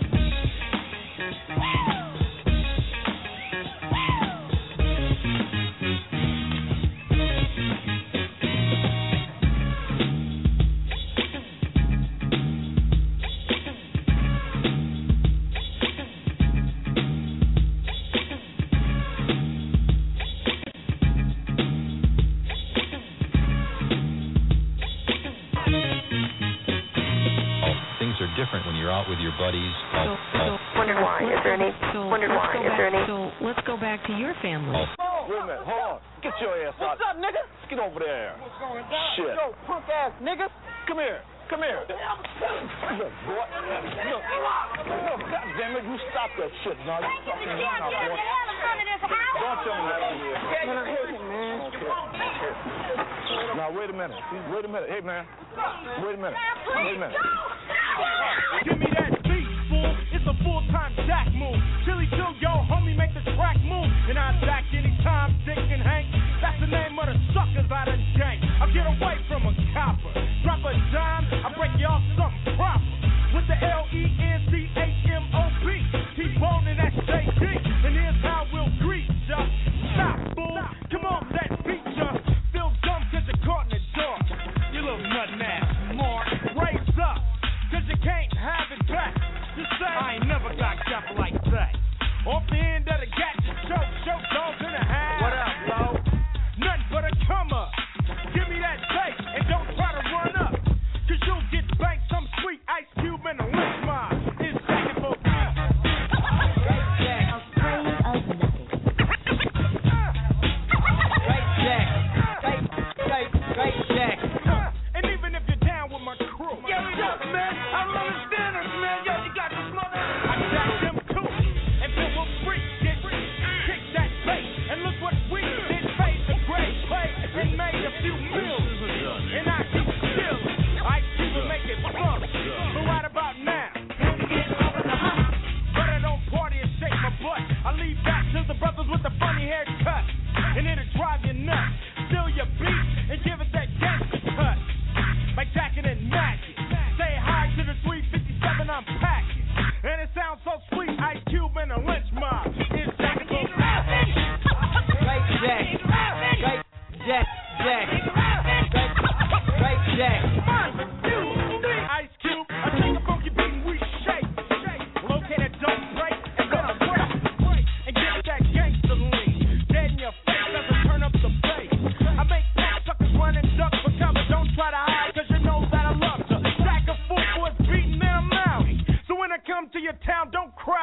Different when you're out with your buddies. So, so wondered why. Is there any? So wondered why. Is there any? So let's go back to your family. Oh, wait a minute. Hold on. Get your ass out. What's up, nigga? Get over there. What's going on? Shit. Yo, punk ass nigga. Come here. Come here. Look, boy. Look. Look, God damn it. You stop that shit now. You fucking run out, boy. Don't tell me that here. Man, I hate him, man. Okay. Now, wait a minute. Wait a minute. Hey, man. Wait a minute. Wait a minute. Give me that beat, fool. It's a full-time jack move. Chili chill, yo, homie, make the track move. And I jack anytime, Dick and Hank. That's the name of the suckers I done jank. I get away from a copper. Drop a dime, I break y'all something proper. With the L E N C H M O B. T-Bone and that J D. And here's how we'll greet ya. Stop, fool. Come on, let's beat ya. Feel dumb cause you're caught in the dark. You little nut ass, Mark. Raise up.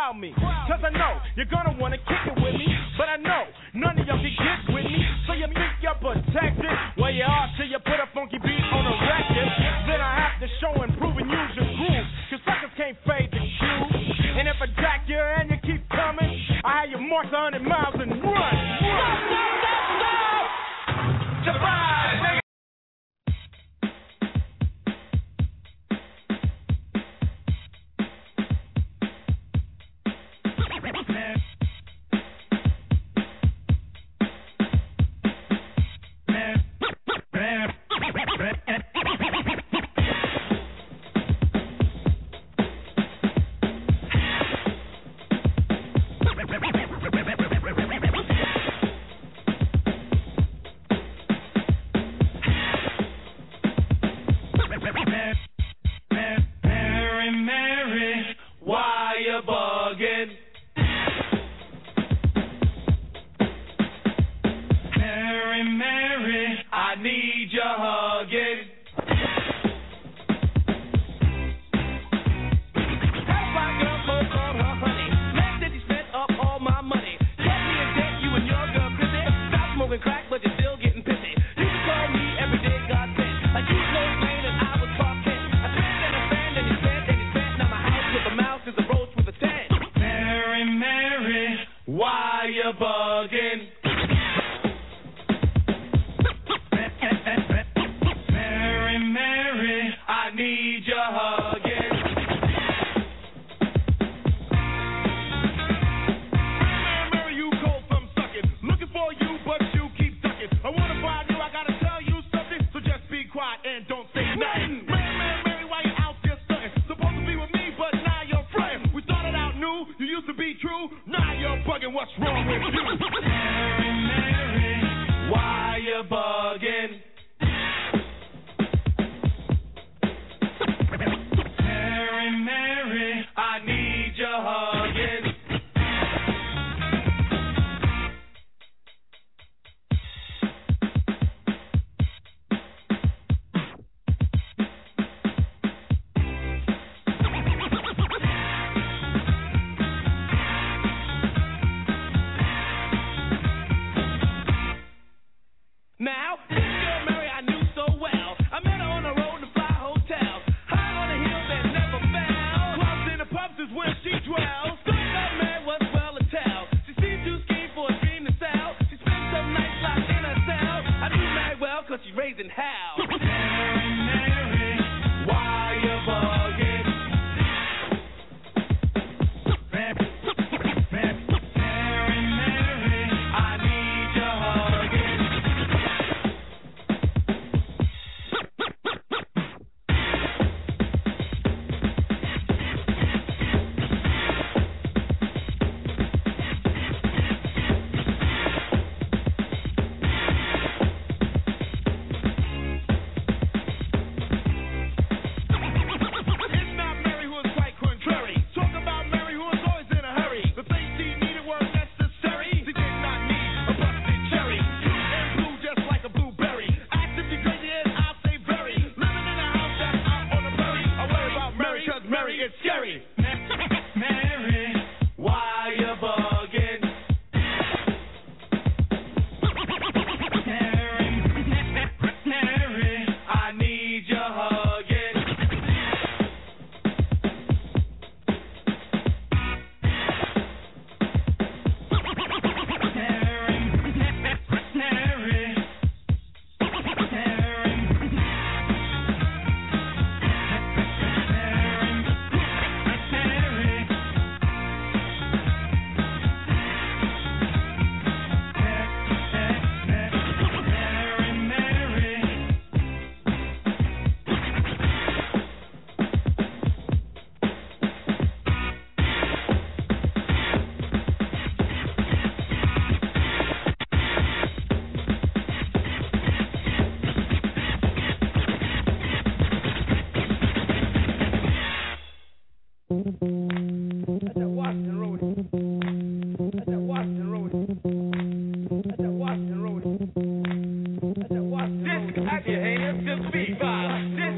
crowd me. Cause I know you're gonna wanna kick it with me. But I know none of y'all can get with me. So you think you're protected? Well, you are till you put a funky beat on a record. Then I have to show and prove and use your groove. Cause suckers can't fade the cue. And if I jack you and you keep coming, I have you march a hundred miles and run. Run, stop, stop, stop! Surprise, nigga!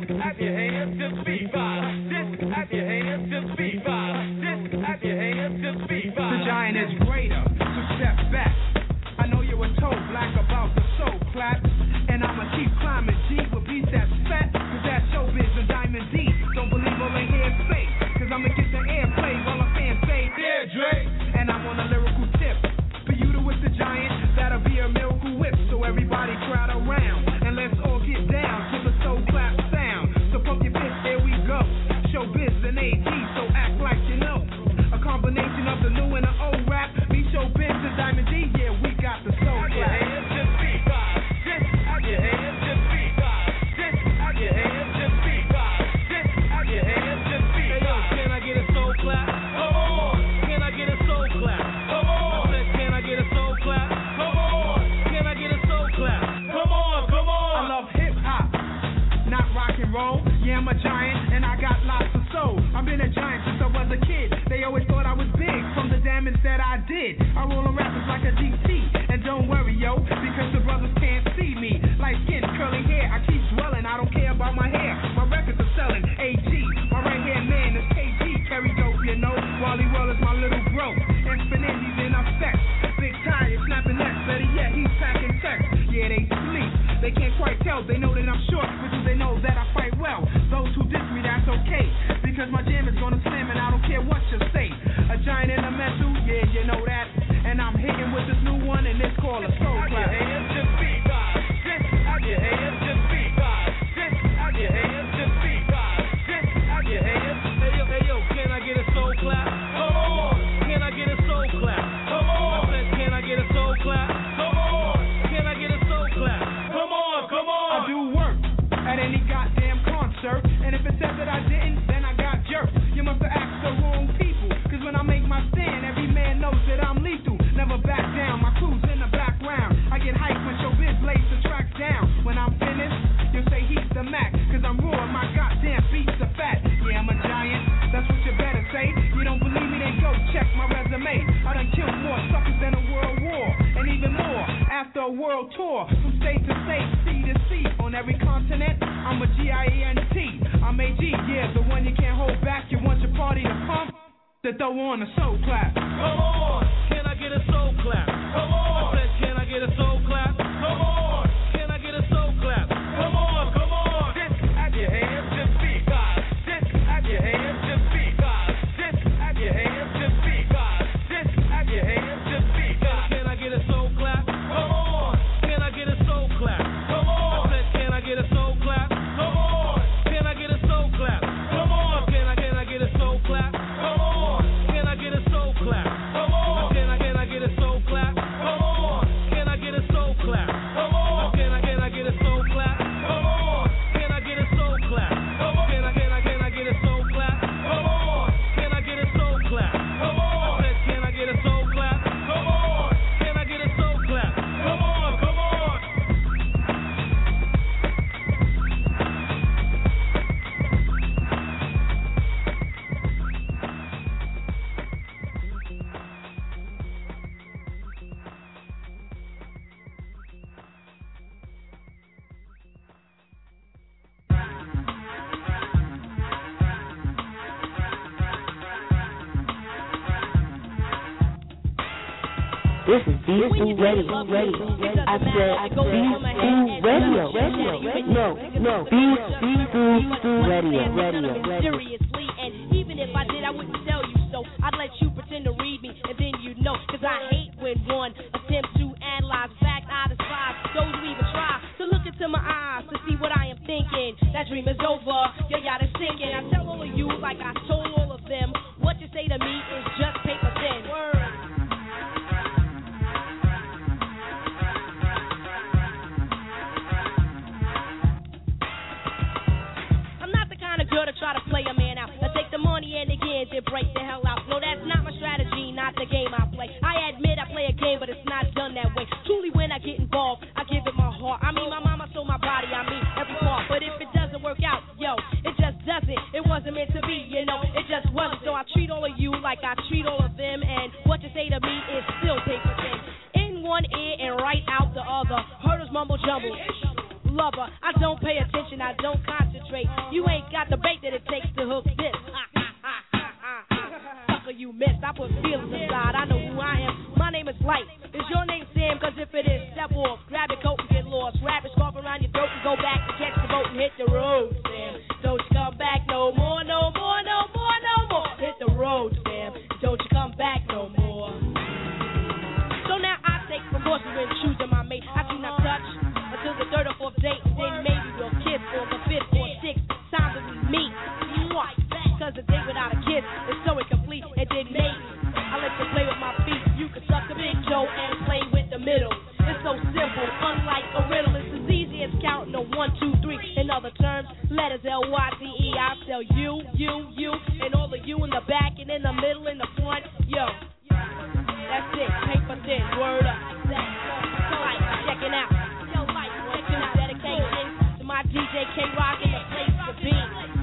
Clap your hands to the beat, vibe. Just clap your hands to G, so act like you know. A combination of the new and the old rap. Me show Benz and Diamond D, yeah, we got the soul clap. Out your hands, just beat God. Just out your hands, just beat God. Just out your hands, just beat God. Just out your hands, just beat God. Hey yo, can I get a soul clap? Come on. Can I get a soul clap? Come on. I said, can I get a soul clap? Come on. Can I get a soul clap? Come on, come on. I love hip hop, not rock and roll. Yeah, I'm a giant and I got lots of soul. I've been a giant since I was a kid. They always thought I was big from the damage that I did. I roll on rappers like a D T. And don't worry, yo, because the brothers can't see me. Light skin, curly hair, I keep dwelling. I don't care about my hair. My records are selling. A G, my right hand man is K G. Carry dope, you know. Wally Well is my little bro. And spinning, he's in effect. Big tire, snapping that. Better yet, he's packing text. Yeah, they sleep. They can't quite tell. They know that I'm short, but do they know that I fight well? Those who diss me, that's okay. Because my jam is gonna slam and I don't care what you say. A giant in the mental, yeah, you know that. And I'm hitting with this new one and it's called a soul clap. Out your hands, just beat God. Just out your hands, just beat God. Just out your hands, just beat God. Just out your hands. Hey yo, hey yo, can I get a soul clap? Come on. Can I get a soul clap? Come on. I said, can I get a soul clap? Come on. Can I get a soul clap? Come on, come on. I do work at any goddamn concert. And if it says that I didn't, then I got jerked. You must have asked the wrong people. Cause when I make my stand, every man knows that I'm lethal. Never back down, my crew's in the background. I get hyped when showbiz lays the track down. When I'm finished, you'll say he's the Mac. Cause I'm raw, my goddamn beats are fat. Yeah, I'm a giant, that's what you better say. You don't believe me, then go check my resume. I done killed more suckers than a world war. And even more, after a world tour. From state to state, sea to sea. On every continent, I'm a G I E N T. I'm A G, yeah, the one you can't hold back. You want your party to pump? Then throw on a soul clap. Come on, can I get a soul clap? Come on, I said, can I get a soul clap? Come on, can I get a soul clap? Come on, come on. Just at your hands, just beat God. Just at your hands, just beat God. Just at your hands, just beat God. Just at your hands, just beat God. Can I get a soul clap? Come on, can I get a soul clap? Come on, I said, can I get a soul clap? Come on, can I get a soul clap? Come on, can I can I get a soul clap? Come on. Can I get a soul clap? Come on. Can I can I get a soul clap? Come on. Can I get a soul clap? Come on. Can I can I get a soul clap? Come on. Can I get a soul clap? Come on. Can I can I can I get a soul clap? Come on. Can I get a soul clap? Come on. I said, can I get a soul clap? Come on. Can I get a soul clap? Come on, come on. This is B two Radio, radio. I said B two Radio, radio. No, no, B two Radio, radio, radio. Seriously, and even if I did, I wouldn't tell you so. I'd let you pretend to read me, and then you'd know. Cause I hate when one attempts to analyze fact. I despise those who even try to look into my eyes to see what I am thinking. That dream is over, your yacht is sinking. I tell all of you, like I told all of them, what you say to me is just paper thin. Word. Girl to try to play a man out. I take the money and again then break the hell out. No, that's not my strategy, not the game I play. I admit I play a game, but it's not done that way. Truly, when I get involved, I give it my heart. I mean, my mama sold my body, I mean every part. But if it doesn't work out, yo, it just doesn't. It wasn't meant to be, you know. It just wasn't. So I treat all of you like I treat all of them, and what you say to me is still paper thin. In one ear and right out the other. Herders mumble jumble. Lover, I don't pay attention, I don't concentrate. You ain't got the bait that it takes to hook this. Sucker, you missed. I put feelings inside. I know who I am. My name is Light. Is your name Sam? Cause if it is, step off. Grab your coat and get lost. Wrap your scarf around your throat and go back and catch the boat and hit the road, Sam. Don't you come back no more, no more, no more, no more. Hit the road, Sam. Don't you come back no more. So now I take precautions when choosing my mate. I do not touch until the third or fourth date, and then maybe we'll kiss for the fifth or sixth time that we meet. Cause a day without a a kiss, it's so incomplete and didn't make it. I let you play with my feet, you can suck the big toe and play with the middle. It's so simple, unlike a riddle. It's as easy as counting a one, two, three. In other terms, letters L Y T E. I spell you, you, you, and all the you in the back and in the middle and the front. Yo, that's it. Paper thin, word up. So like checking out. Yo, like checking out. Dedication to my D J K Rock in the place to be.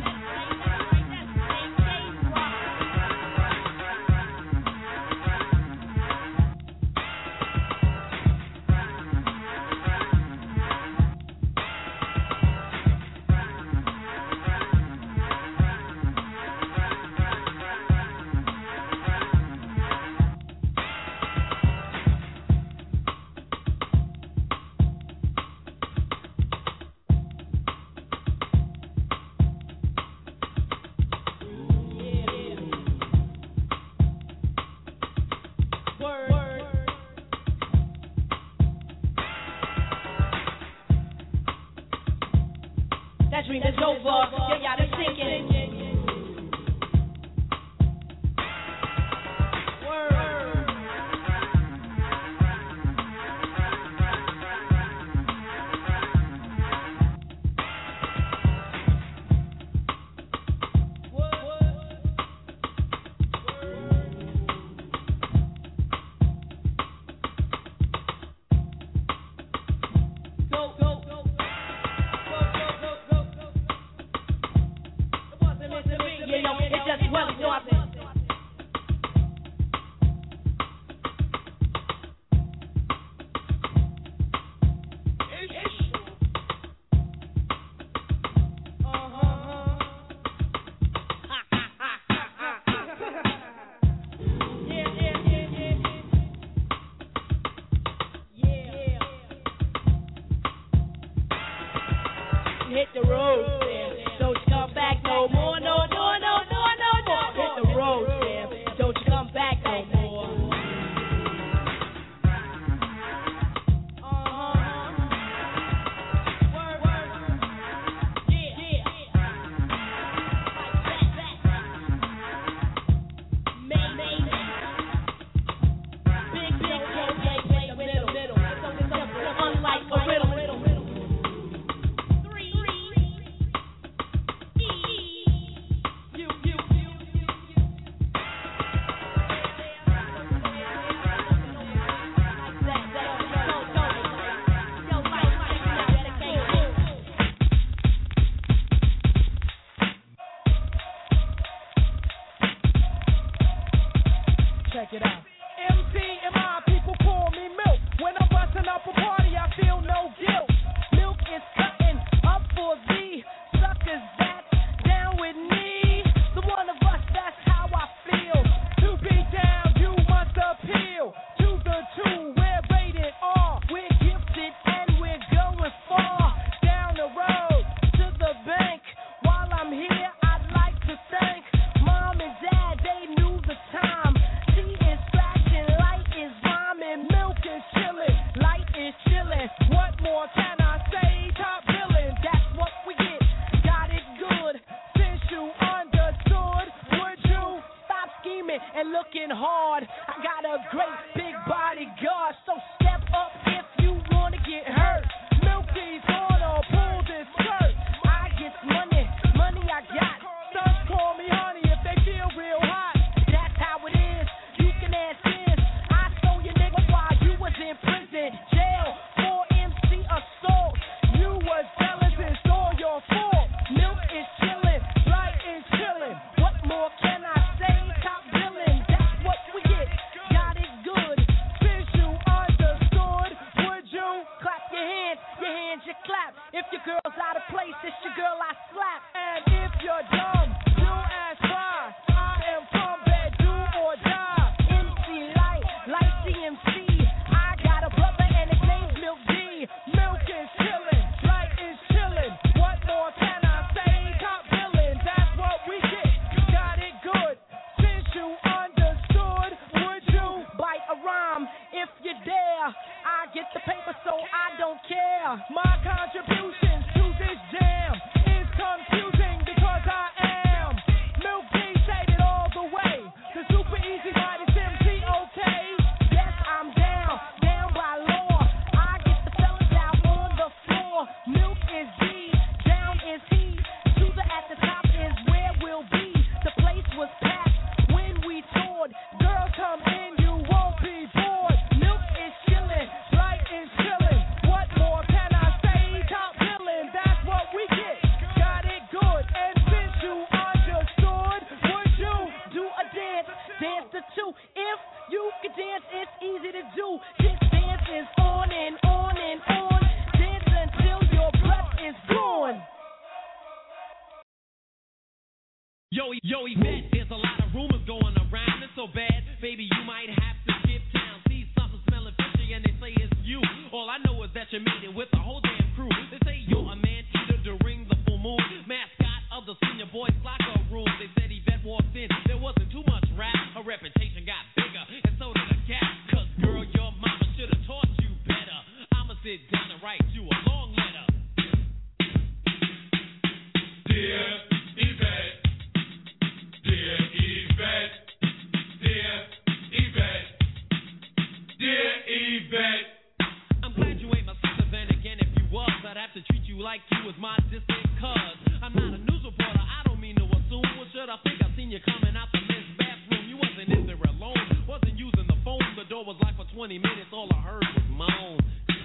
That dream is over. Yeah, yeah, they're sinking. Hit the road, Sam. Don't you come back no more, no, no, no, no, no, no. Hit the road, Sam. Don't you come back no more. Check it out. M C and my people call me Milk. When I'm busting up a party, I feel no guilt. Milk is cutting up for thee. Suckers that's down with me. The one of us, that's how I feel. To be down, you must appeal to the two. We're rated R. We're gifted and we're going far. Down the road to the bank. While I'm here, I'd like to thank Mom and Dad. They knew the time. What more can I say? Top billing, that's what we get. Got it good, since you understood. Would you stop scheming and looking hard? I got a great big bodyguard, so step up if you wanna get hurt. Milky's gonna pull this skirt. I get money, money I got. Sons call me honey if they feel real hot. That's how it is, you can ask this. I stole your nigga while you was in prison, jail. Assault. You was jealous, it's all your fault. Milk is chillin', light is chillin'. What more can I say? Top billing, that's what we get. Got it good, since you understood. there wasn't too much rap. Her reputation got bigger, and so did the gap. Cause girl, your mama should have taught you better. I'ma sit down and write you a long letter. Dear Yvette, dear Yvette, dear Yvette, dear Yvette. I'm glad you ain't my sister, then again, if you was, I'd have to treat you like you was my distant cuz. I'm not a news reporter, I don't mean to assume. Well, should I think I seen you coming out the men's bathroom? You wasn't in there alone, wasn't using the phone. The door was locked for twenty minutes, all I heard was moans.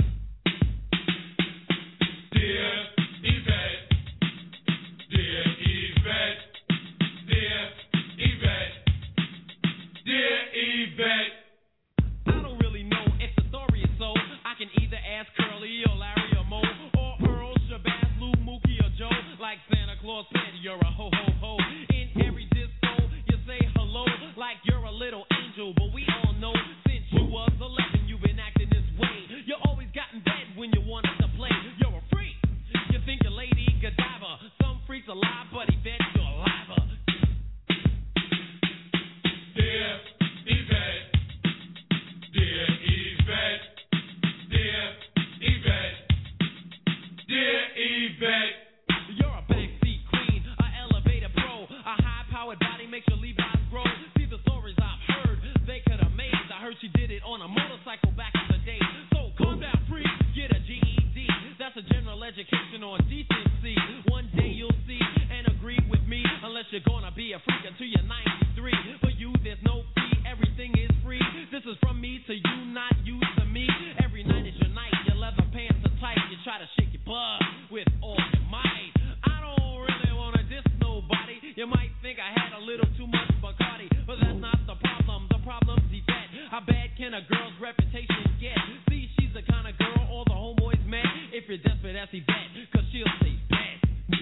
Dear Yvette, dear Yvette, dear Yvette, dear Yvette. I don't really know if the story is so. I can either ask Curly or Larry or Mo, or Earl, Shabazz, Lou, Mookie or Joe. Like Santa Claus said, you're a ho ho ho. In every disco, you say hello like you're a little angel. But we all know since you was eleven, you've been acting this way. You always got in bed when you wanted to play. You're a freak. You think you're Lady Godiva. Some freaks alive, but he bet you're alive. Dear Yvette, dear Yvette, dear Yvette, dear Yvette. You're a backseat queen, a elevator pro, a high-powered body makes your Levi's grow. See the stories I've heard, they could amaze. I heard she did it on a motorcycle back in the day. So calm down, freak, get a G E D. That's a general education on decency. One day you'll see and agree with me, unless you're gonna be a freak until you're ninety-three. For you, there's no fee, everything is free. This is from me to you, not you to me. Every night is your night, your leather pants are tight. You try to shake your butt with all your might. I don't really wanna diss nobody. You might think I had a little too much Bacardi, but that's not the problem. The problem's Yvette. How bad can a girl's reputation get? See, she's the kind of girl all the homeboys met. If you're desperate, that's Yvette, cause she'll say bet.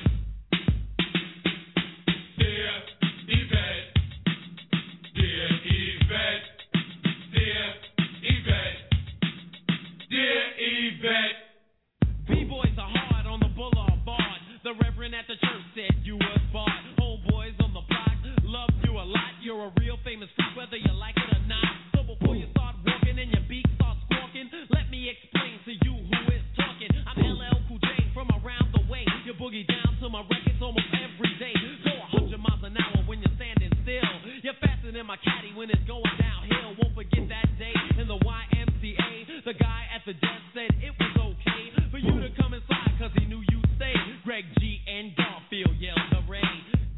Dear Yvette, dear Yvette, dear Yvette, dear Yvette. B-boys are hard on the boulevard. The reverend at the church said you was barred. Homeboys on the block love you a lot. You're a real famous freak, whether you like it or not. So before you start walking and your beak starts squawking, let me explain to you who is talking. I'm L L Cool J from around the way. You boogie down to my records almost every day. Go a hundred miles an hour when you're standing still. You're faster than my caddy when it's going downhill. Won't forget that day in the Y M C A. The guy at the desk said it was okay for you to come inside, cause he knew you'd stay. Greg G and Garfield yelled hooray.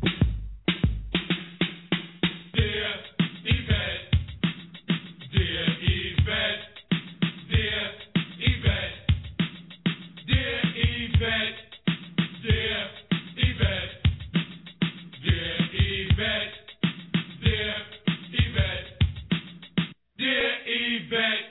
Dear Yvette, dear Yvette, dear Yvette, dear Yvette, dear Yvette, dear Yvette, dear Yvette, dear Yvette.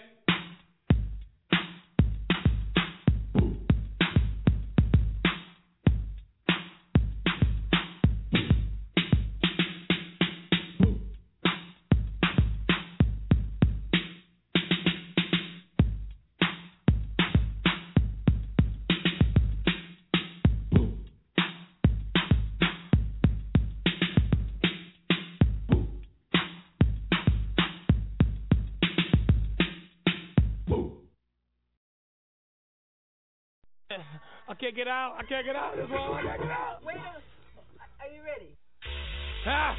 I can't get out. I can't get out. This one. I can't get out. Wait a Are you ready? Ah.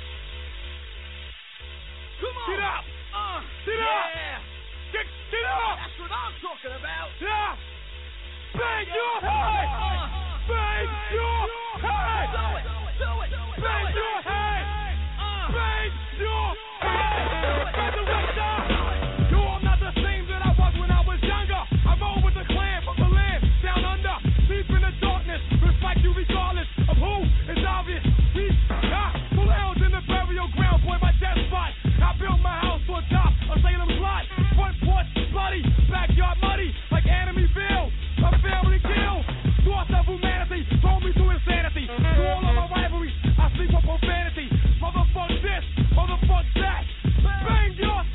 Come on. Get up. Uh, Get yeah. up. Get, get up. That's what I'm talking about. Yeah. Bang your head. Uh, Bang your head. Do it. Do it. Bang your head. Uh, Bang your head. Resurrector. Yo, I'm not the same that I was when I was younger. I roll with the clan from the land down under. Deep in the darkness, respect you regardless of who is obvious. We got full hours in the burial ground, boy, my death spot. I built my house on top of Salem's lot. Front porch bloody, backyard muddy, like Enemyville. A family kill, source of humanity, told me to insanity. Through all of my rivalries, I sleep with profanity. Motherfuck this, motherfuck that. Bang your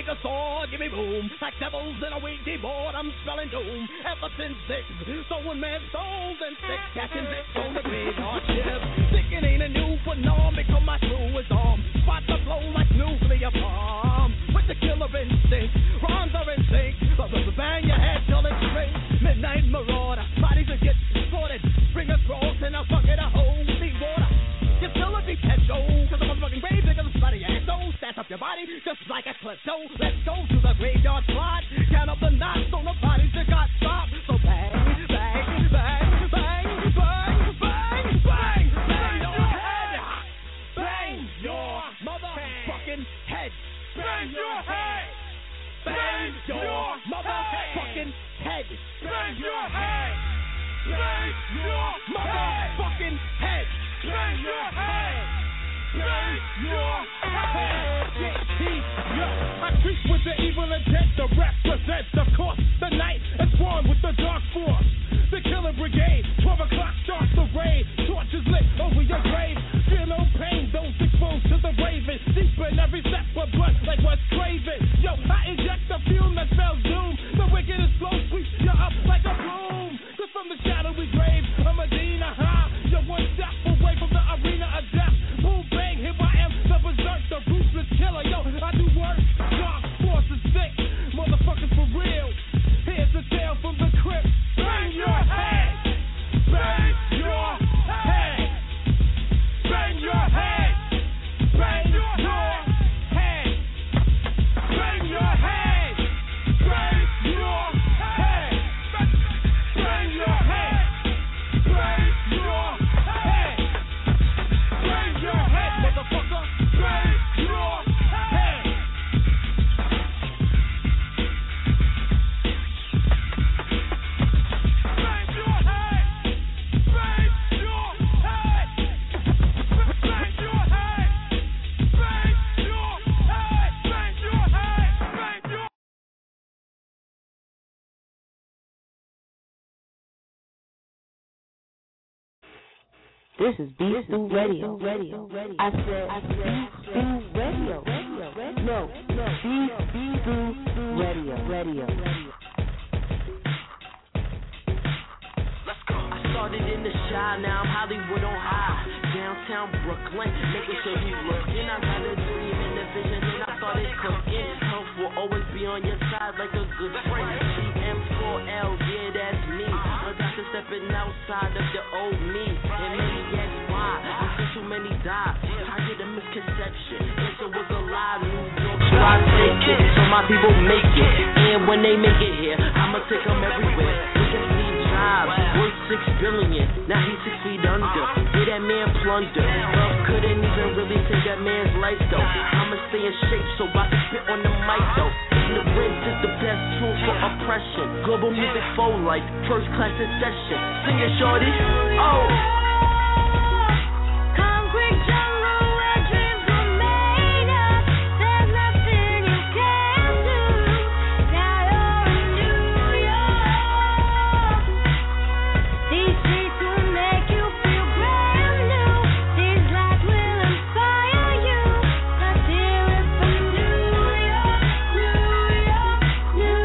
a sword, give me room. Like devils in a Ouija board, I'm spelling doom. Ever since six, so one man souls and six catching dicks on the graveyard shift. Thinking ain't a new phenomenon because my crew is armed. Spot the blow like nuclear bomb. With the killer instinct, rhymes are in sync. But bang your head till it's straight. Midnight marauder, bodies will get sorted. Bring a cross and a bucket of holy water. Your facility pet show, cause the motherfucking grave diggers splat your ass. So stats up your body just like a clip. So let's go to the graveyard slide. Count up the knots on the bodies that got stopped. So bang, bang, bang, bang, bang, bang, bang, bang your head. Bang your motherfucking head. Bang your head. Bang your motherfucking head. Bang your head. Bang your motherfucking head. Bang your head. Bang your head. Yeah, I treat with the evil intent to represent. Of course, the night is warm with the dark force. The killer brigade, twelve o'clock starts the raid. Torches lit over your grave. Feel no pain, those exposed to the raven. Deep in every step of blood like what's craving. Yo, I inject the fume that spells doom. The wicked is slow, sweep you up like a broom. Just from the shadowy grave of Medina High. You're one step away from the arena of death. Boom, bang, here I am, the berserk, the ruthless killer. Yo, I do work, dark forces thick. Motherfuckers for real. Here's the tale from the crypt. Bang your head. Bang your head. Bang your head. Bang your head. Bang your head. Bang your head. Bang your head. Bang your head. Bang your head, motherfucker. Bang your head. Bang your head. Bang your head. Bang your head. Bang your head. Bang your head. Bang your This is B Stu Radio. Radio. I said B Stu Radio. No, B Stu Radio. Radio. I started in the Shy, now I'm Hollywood on high. Downtown Brooklyn, making sure you looking. I got a dream and a vision and I started cooking. Health will always be on your side like a good friend. G M four L, yeah, that's me. A doctor stepping outside of the old me. And maybe that's why I see too many die. I get a misconception. Answer was a lie, New York. So I take it, so my people make it. And when they make it here, I'ma take them everywhere. We can see jobs, worth six billion. Now he's six feet under. Did that man plunder? Love couldn't even really take that man's life though. I'ma stay in shape so I can spit on the mic though. Ignorance is the best tool for oppression. Global music for life, first class in session. Sing it, shorty. Oh. Concrete jungle where dreams were made of. There's nothing you can do. Now you're in New York. These streets will make you feel brand new. These lights will inspire you. Let's hear it from New York, New York, New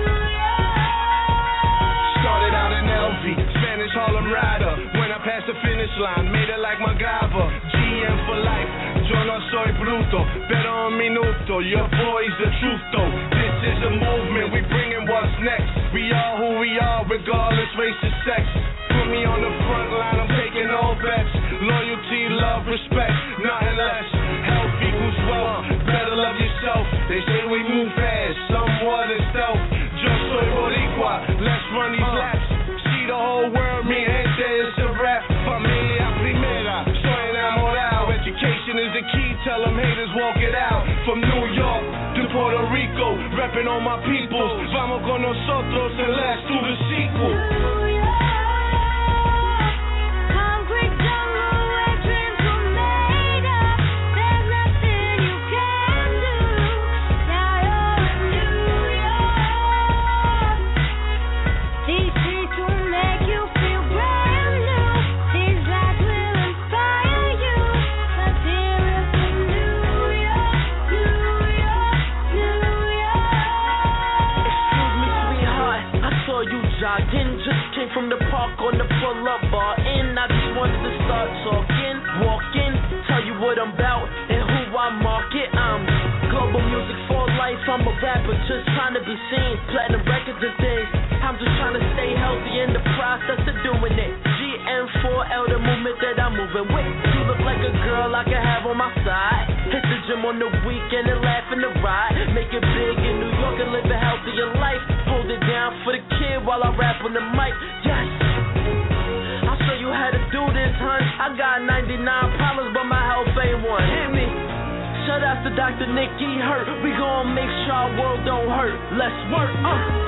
York. Started out in L V, Spanish Harlem Rider. When I passed the finish line, made it like MacGyver. G M for life, yo no soy bruto, pero un minuto. Your boy's the truth though. This is a movement, we bringing what's next. We are who we are, regardless race or sex. Put me on the front line, I'm taking all bets. Loyalty, love, respect, nothing less. Health equals wealth, better love yourself. They say we move fast, somewhat in stealth. Yo soy boricua, let's run these laps. See the whole world, mi gente, it's a rap. Familia primera, soy enamorado. Education is the key, tell them haters walk it out. From New York to Puerto Rico, repping all my peoples. Vamos con nosotros and let's do the sequel. Concrete jungle where dreams were made of. There's nothing you can do. Now you're in New York. These streets will make you feel brand new. These lights will inspire you. Let's hear it from New York, New York, New York. park on the pull-up bar in. I just wanted to start talking, walking, tell you what I'm about and who I market. I'm global music for life. I'm a rapper just trying to be seen, platinum records and things. I'm just trying to stay healthy in the process of doing it. G M four L, the movement that I'm moving with. You look like a girl I can have on my side. Hit the gym on the weekend and laugh in the ride. Make it big in New York and live a healthier life. Hold it down for the kid while I rap on the mic. Yes, I'll show you how to do this, hun. I got ninety-nine problems, but my health ain't one. Hit me. Shout out to Doctor Nicky Hurt. We gon' make sure our world don't hurt. Let's work. Uh.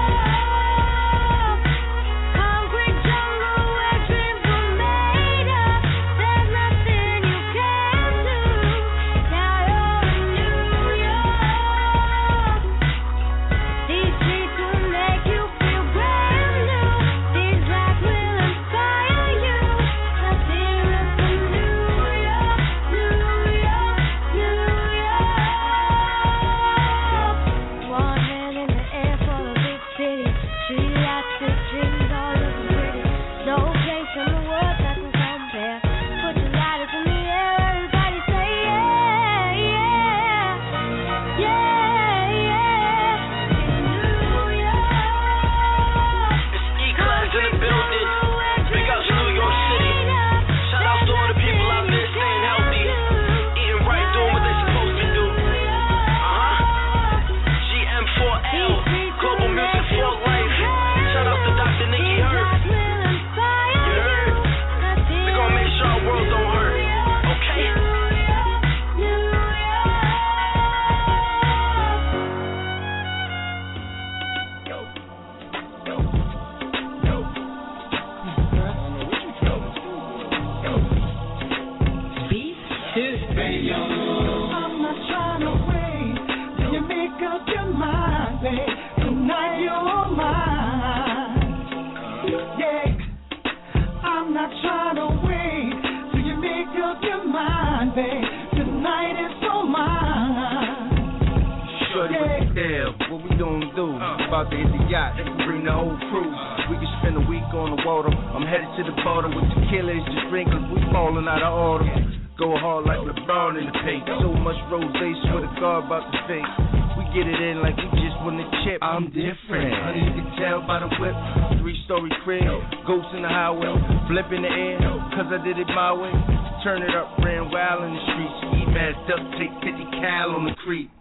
In the air, cause I did it my way. Turn it up, ran wild in the streets. Eat mad duck, take fifty cal on the creek.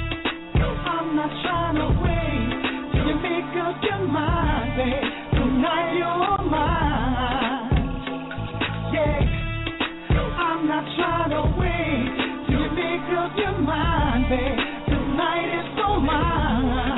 I'm not trying to wait till you make up your mind, babe. Tonight you're mine. Yeah, I'm not trying to wait till you make up your mind, babe. Tonight it's all mine.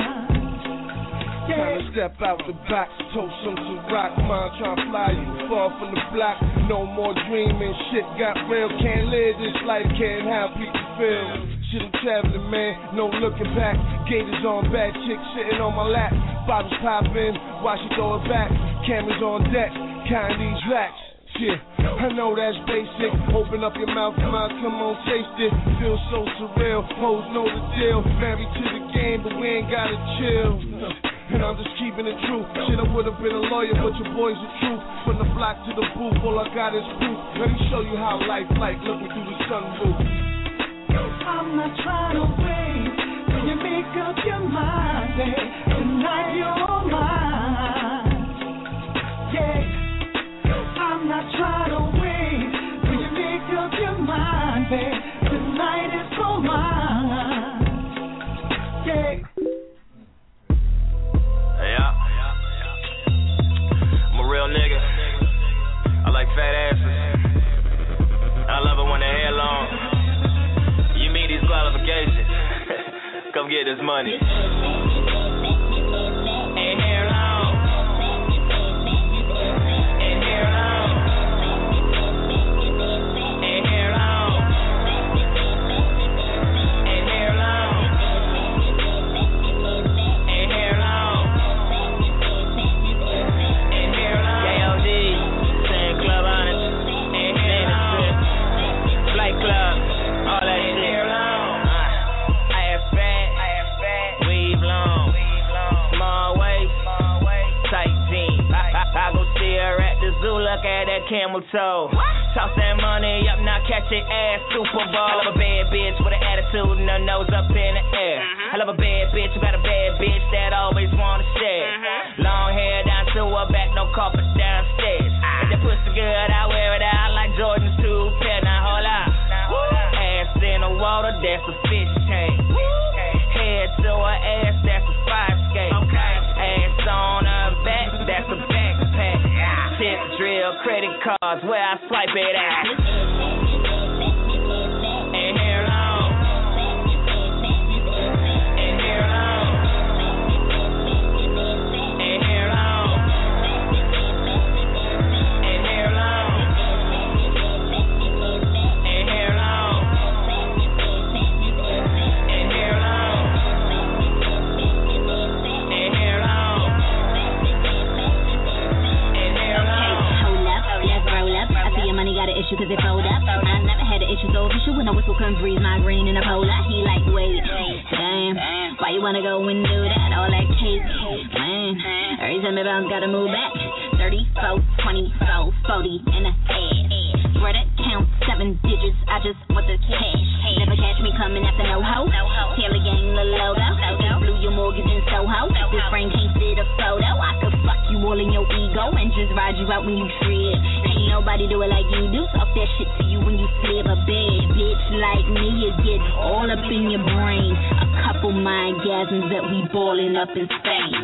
Time to step out the box, toast some to rock, mind trying to fly you far from the block. No more dreaming, shit got real. Can't live this life, can't have people feel. Shit, I'm traveling, man, no looking back. Gators on back, chick sitting on my lap. Bottles popping, watch you throw it back. Cameras on deck, counting these racks. Shit, I know that's basic. Open up your mouth, mouth, come on, taste it. Feels so surreal, hoes know the deal. Married to the game, but we ain't gotta chill. And I'm just keeping it true. Shit, I would've been a lawyer, but your boy's the truth. From the block to the booth, all I got is proof. Let me show you how life like looking through the sunroof. I'm not trying to wait till you make up your mind, babe. Tonight you're mine. Yeah, I'm not trying to wait till you make up your mind, babe. Tonight it's all mine. Yeah. Yeah, I'm a real nigga. I like fat asses. I love it when their hair long. You meet these qualifications. Come get this money. And hair long. And hair long. And hair long. And hair long. And hair long. And hair long. K O D, Sand Club Honest, and hair long. Flight Club, all that shit. I have fat, I have fat, weed that camel toe. Toss that money up, now catch it ass Super Bowl. I love a bad bitch with an attitude and her nose up in the air. I love a bad bitch who got a bad bitch that always wanna share. Long hair down to her back, no carpet downstairs. If that pussy good, I wear it out like Jordan's two pair. Now hold up. Ass in the water, that's a fish tank. Head to her ass, that's a five skate. Ass on her back, that's a backpack. Tip drill, credit cards, where I swipe it at. And hair long. And hair long. And hair long. And hair long. And hair long. And hair long. And hair long. And hair long. Hold up, let's roll up. I see your money got an issue cause it fold up. I never had an issue so official when I whistle couldn't breeze my green in a polar. He like, wait, damn, why you wanna go and do that? All that cake, man. Every time my bounce gotta move back. thirty-four, twenty-four, forty in the head. Swear to count seven digits, I just want the cash. Never catch me coming after no hoe. Taylor gang, the logo. Just blew your mortgage in Soho. This brain can't fit a photo. I could fuck you all in your ego and just ride you out when you trip. Ain't nobody do it like you do. Talk that shit to you when you slip. A bad bitch like me, you get all up in your brain. A couple mind gasms that we balling up in Spain.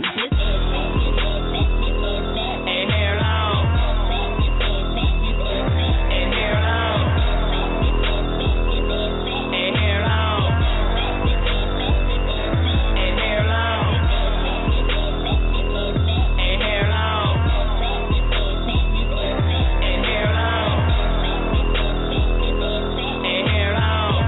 And hair long. And hair long. And hair long. And hair long. And hair long. And hair long. And hair long.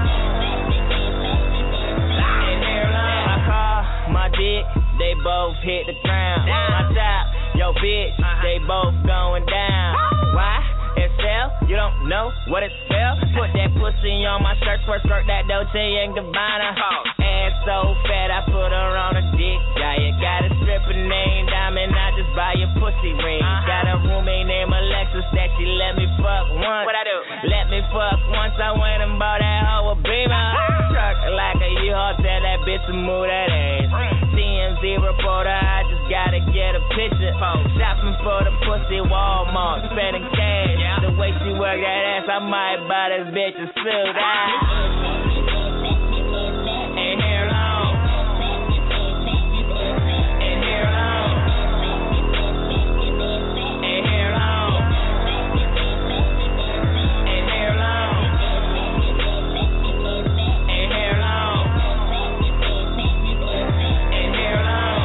And hair long. My car, my dick, they both hit the ground. My top, yo bitch, they both going down. Why? It's L, you don't know what it's spell. Put that pussy on my shirt, first skirt that Dolce and Gabbana. Ass so fat, I put her on a dick diet. Got a stripper named Diamond, I just buy a pussy ring. Got a roommate named Alexis that she let me fuck once. What I do? Let me fuck once, I went and bought that hoe a Beamer. Truck like a U-Haul, tell that bitch to move that ass. T M Z reporter, I just gotta get a picture. Shopping for the pussy Walmart, spending cash. The way she work that ass, I might buy this bitch a suit. Ah. And hair long. And hair long. And hair long. And hair long. And hair long. And hair long.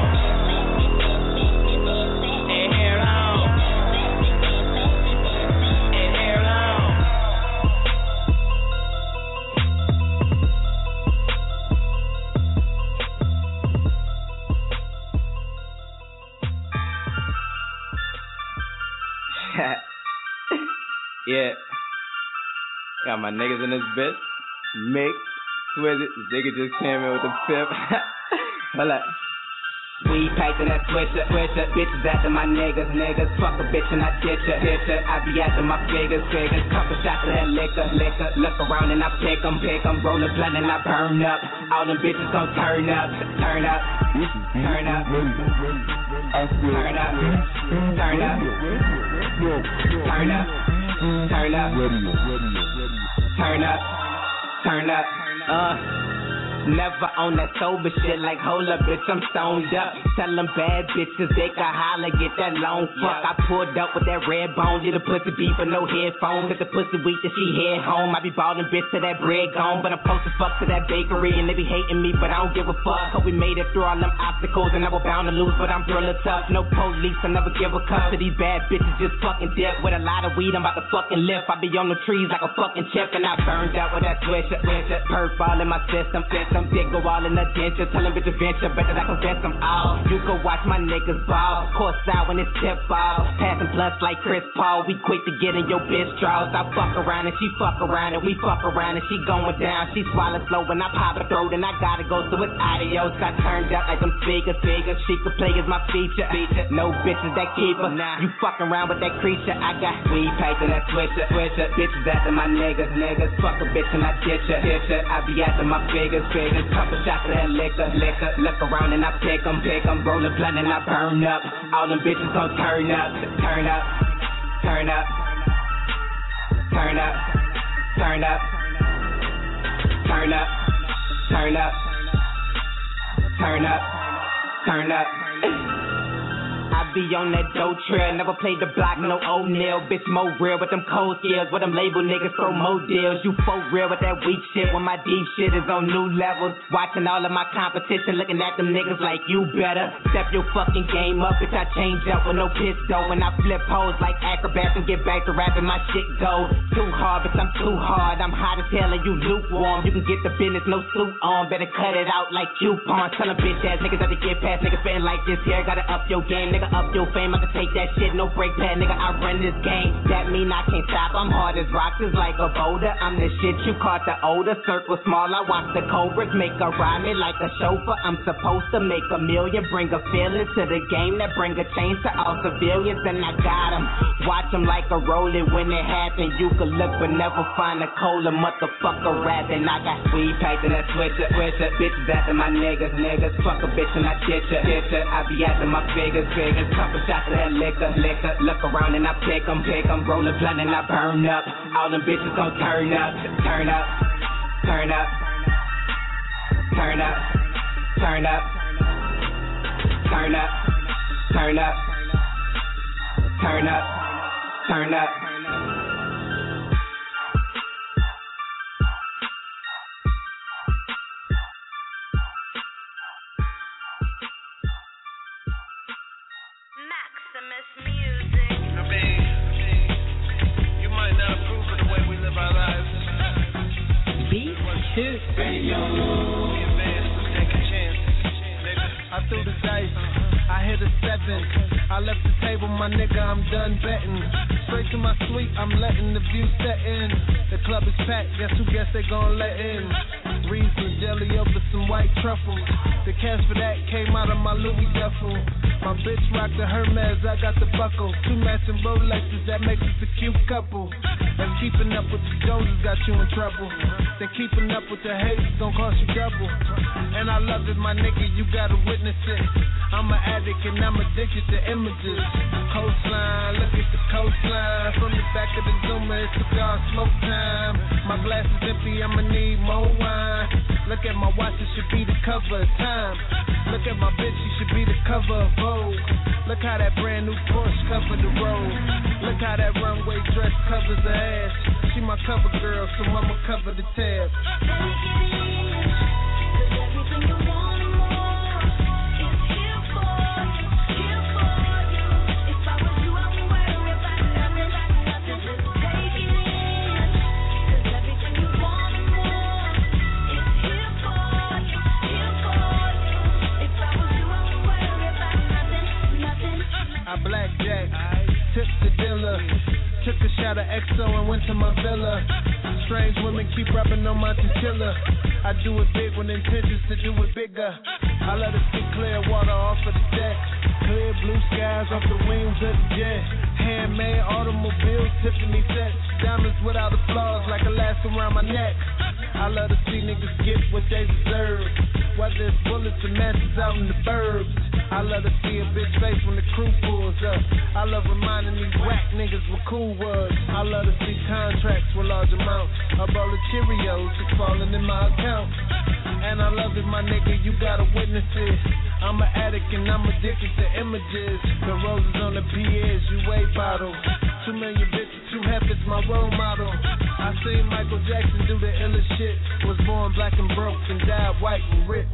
And hair long. And hair long. Yeah. Got my niggas in this bitch. Mix. Swizz it. Zigga just came in with the pip. Hold up. Weed pipes and that switcher, switcher. Bitches after my niggas, niggas. Fuck a bitch and I ditch her, ditch her. I be after my figures, figures. Couple shots of that liquor, liquor. Look around and I pick 'em, pick 'em. Roll a blunt and I burn up. All them bitches gon' turn up, turn up, turn up, turn up, turn up, turn up, turn up, turn up, turn up, uh. Never on that sober shit like, hold up, bitch, I'm stoned up. Tell them bad bitches they can holler, get that long fuck. I pulled up with that red bone, did a pussy beef with no headphones. Cause the pussy weak that she head home. I be ballin' bitch till that bread gone. But I'm close as fuck to that bakery and they be hating me, but I don't give a fuck. Cause we made it through all them obstacles and I was bound to lose, but I'm thriller tough. No police, I never give a cuff to these bad bitches, just fucking dip. With a lot of weed, I'm about to fucking lift. I be on the trees like a fucking chip and I burned out with that switcher, switcher. Perf all in my system, system. them, they go all in the denture. Tell them bitch adventure, better I convince them all. You go watch my niggas ball, course out when it's tip ball. Passing plus like Chris Paul, we quick to get in your bitch draws. I fuck around and she fuck around and we fuck around and she going down. She swallow slow when I pop her throat and I gotta go, so it's adios. Got turned up like them speakers, speakers. She could play as my feature, feature. No bitches that keep her. Nah. You fuck around with that creature. I got weed pipes and that switcher, switcher. Bitches after my niggas, niggas. Fuck a bitch and I ditch her, ditch her. I be after my figures, figures. Couple shots of that liquor, liquor. Look around and I pick 'em, pick 'em. Roll a blunt and I burn up. All them bitches gon' turn up, turn up, turn up, turn up, turn up, turn up, turn up, turn up, turn up. I be on that dope trail, never played the block, no O'Neal. Bitch, more real with them cold skills, with them label niggas throw more deals. You folk real with that weak shit, when my deep shit is on new levels. Watching all of my competition, looking at them niggas like you better step your fucking game up. Bitch, I change up with no piss though, and I flip hoes like acrobats and get back to rapping. My shit goes too hard, bitch, I'm too hard. I'm hot as hell and you lukewarm. You can get the business, no suit on, better cut it out like coupons. Tell them bitch ass niggas that to get past niggas spitting like this here. Gotta up your game, nigga, up your fame. I can take that shit, no break pad, nigga. I run this game. That mean I can't stop. I'm hard as rocks, is like a boulder. I'm the shit you caught the older. Circle small, I watch the cobras make a rhyme me like a chauffeur. I'm supposed to make a million, bring a feeling to the game that bring a change to all civilians, and I got 'em. Watch 'em like a rolling when it happen. You could look but never find a cola motherfucker rapping. I got weed pipes and that switcher, switcher. Bitches after my niggas, niggas. Fuck a bitch and I ditch her, ditch her. I be after my figures, figures. Couple shots of that liquor, liquor. Look around and I pick 'em, pick 'em. Roll a blunt and I burn up. All them bitches gon' turn up, turn up, turn up, turn up, turn up, turn up, turn up, turn up, turn up. Maximus Music. I mean, you might not approve of the way we live our lives. Beat two. I threw the dice, I hit a seven. I left the table, my nigga, I'm done betting. Straight to my suite, I'm letting the view set in. The club is packed, guess who guess they gon' let in? Riesling jelly over some white truffles. The cash for that came out of my Louis duffel. My bitch rocked the Hermes, I got the buckle. Two matching Rolexes, that makes us a cute couple. If keeping up with the Joneses got you in trouble, then keeping up with the haters gon' cost you double. And I love it, my nigga, you gotta witness it. I'm an addict and I'm addicted to images. Coastline, look at the coastline. From the back of the Zoomer, it's cigar smoke time. My glass is empty, I'ma need more wine. Look at my watch, it should be the cover of Time. Look at my bitch, she should be the cover of Vogue. Look how that brand new Porsche covered the road. Look how that runway dress covers her ass. She my cover girl, so I'ma cover the tab. I blackjack, tipped the dealer, took a shot of X O and went to my villa. Strange women keep rubbing on my chinchilla. I do it big when intentions to do it bigger. I let her see clear water off of the deck, clear blue skies off the wings of the jet. Handmade automobiles, Tiffany sets, diamonds without a flaws like Alaska around my neck. I love to see niggas get what they deserve, whether it's bullets or matches out in the burbs. I love to see a bitch face when the crew pulls up. I love reminding these whack niggas what cool was. I love to see contracts with large amounts. A bowl of Cheerios is falling in my account. And I love it, my nigga, you gotta witness it. I'm an addict and I'm addicted to images. The roses on the P S U A bottle. Two million bitches, two heifers, my role model. I seen Michael Jackson do the illest shit. Was born black and broke and died white and rich.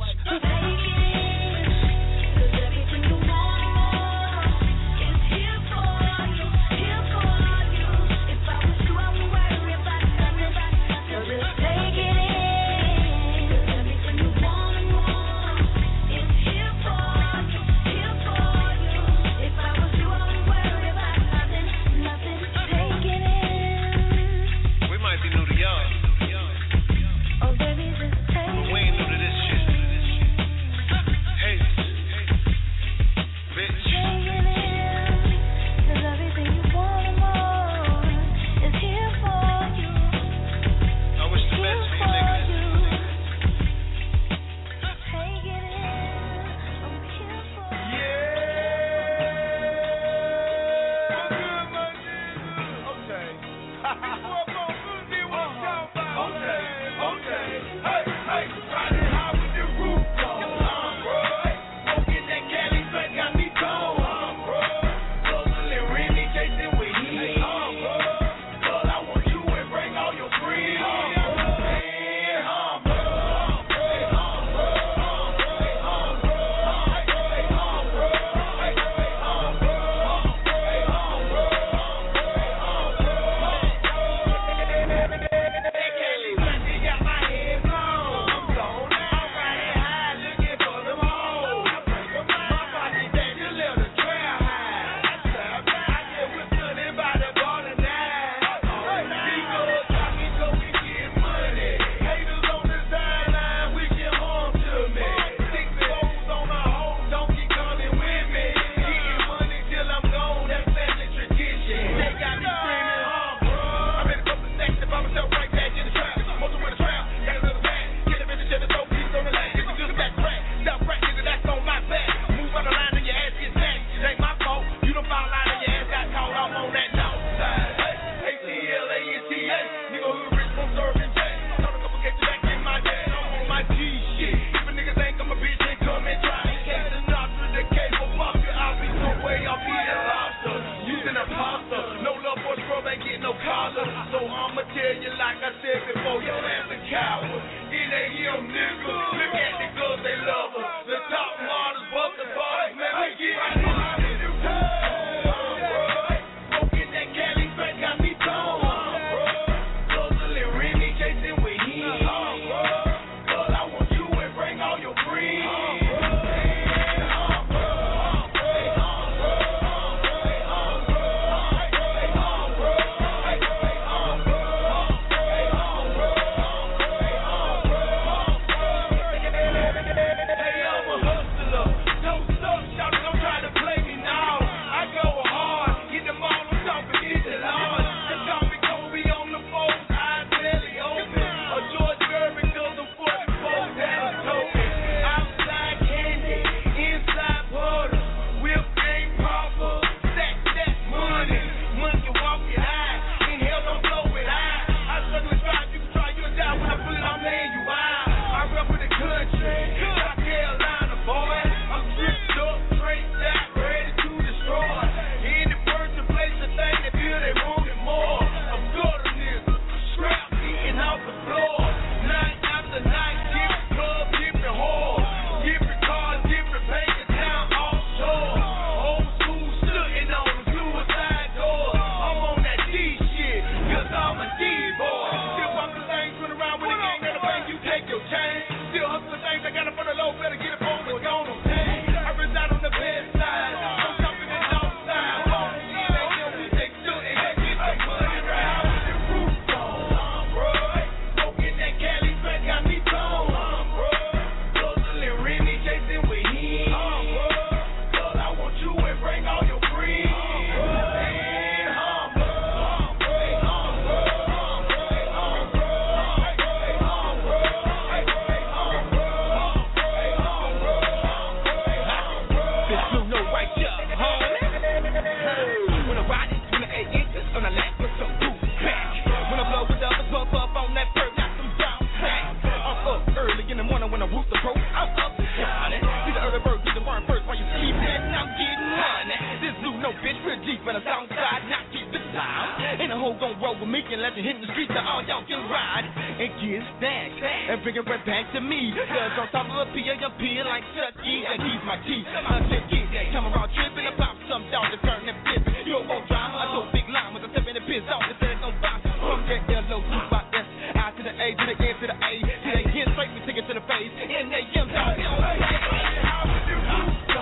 This blue no white up, homie. When I ride it, twenty-eight inches on the lap with some boot back. When I blow with the others, puff up on that perk, got some brown sack. I'm up early in the morning when I whoop the pro. I'm up to shine. See the early bird, get the worm first while you sleeping. I'm getting money. This blue no bitch, real deep in the south side, not keep the time. Ain't a hoe gon' roll with me and let you hit the streets so all y'all can ride and get stacked and bring it right back to me. Cause on top of a P, I peel like Chucky and keep my teeth. I said get that, come around tripping and pop some down to turn and flip. You won't drama, I go big line with a step in the piss off the set on box. From that L O two by S, I to the A to the N to the A, to the N straight, we take it to the face. And they M down, they don't say. How would you do so?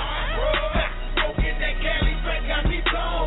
Go get that Cali straight, got me so.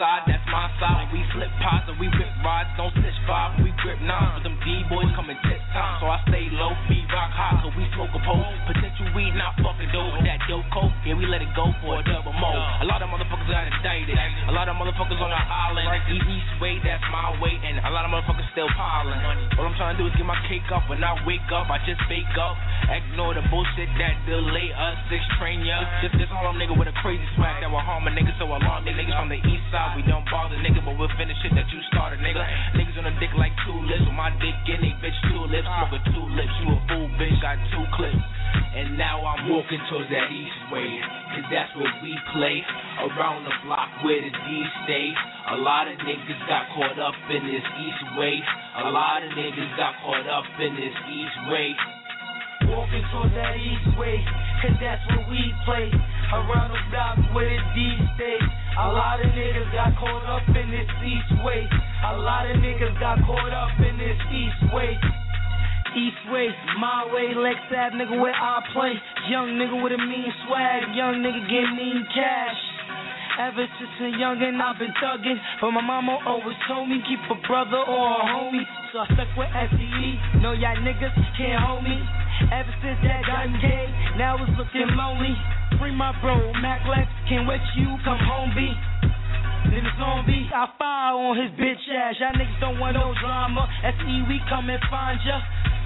We flip pods and we rip rods, don't snitch five, we grip nines with them D-boys coming tip time, so I stay low, feet rock high, so we smoke a pole. Potential weed, not fucking dope. That dope coke, yeah, we let it go for a double mo. A lot of motherfuckers got indicted. A lot of motherfuckers on the island. East, east way, that's my way, and a lot of motherfuckers still piling. All I'm trying to do is get my cake up. When I wake up, I just fake up. Ignore the bullshit that delay us. Six train ya. This, this all I'm nigga with a crazy swag that will harm a nigga, so alarm the niggas from the east side. We don't bother nigga, but we'll finish shit that you started, nigga. Niggas on the dick like tulips, with my dick in they bitch tulips. Smoke a two lips, you a fool bitch, got two clips. And now I'm walking towards that east way, cause that's where we play. Around the block where the D stay. A lot of niggas got caught up in this east way. A lot of niggas got caught up in this east way. Walking towards that east way, cause that's where we play. Around the block where the D stay. A lot of niggas got caught up in this east way. A lot of niggas got caught up in this east way. East way, my way, Lex Ave, nigga where I play. Young nigga with a mean swag, young nigga get mean cash. Ever since a youngin' I've been thuggin', but my mama always told me keep a brother or a homie. So I stuck with S D E, know y'all niggas can't hold me. Ever since that gun came, now it's looking lonely. Free my bro, Mac Lex, can't wait till you come home, B. Then it's on B, I fire on his bitch ass. Y'all niggas don't want no drama. S E, we come and find ya.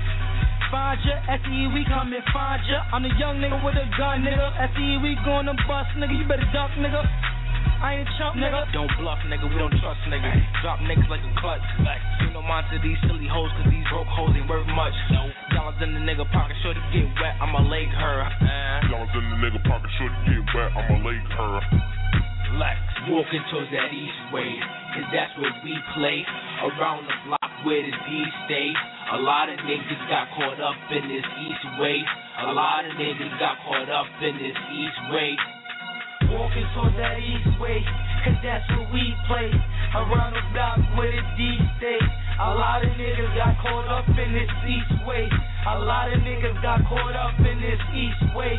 Find ya, S E, we come and find ya. I'm the young nigga with a gun, nigga. S E, we gonna bust, nigga. You better duck, nigga. I ain't a chump, nigga. Don't bluff, nigga. We don't trust, nigga. Drop niggas like a clutch. You know mine to these silly hoes, cause these broke hoes ain't worth much. Dollars in the nigga pocket, sure to get wet. I'ma leg her. Uh. Dollars in the nigga pocket, sure to get wet. I'ma leg her. Lex, walking towards that east way, cause that's where we play. Around the block where the D stay. A lot of niggas got caught up in this east way. A lot of niggas got caught up in this east way. Walking towards that east way, cause that's where we play. Around the block where the D stay. A lot of niggas got caught up in this east way. A lot of niggas got caught up in this east way.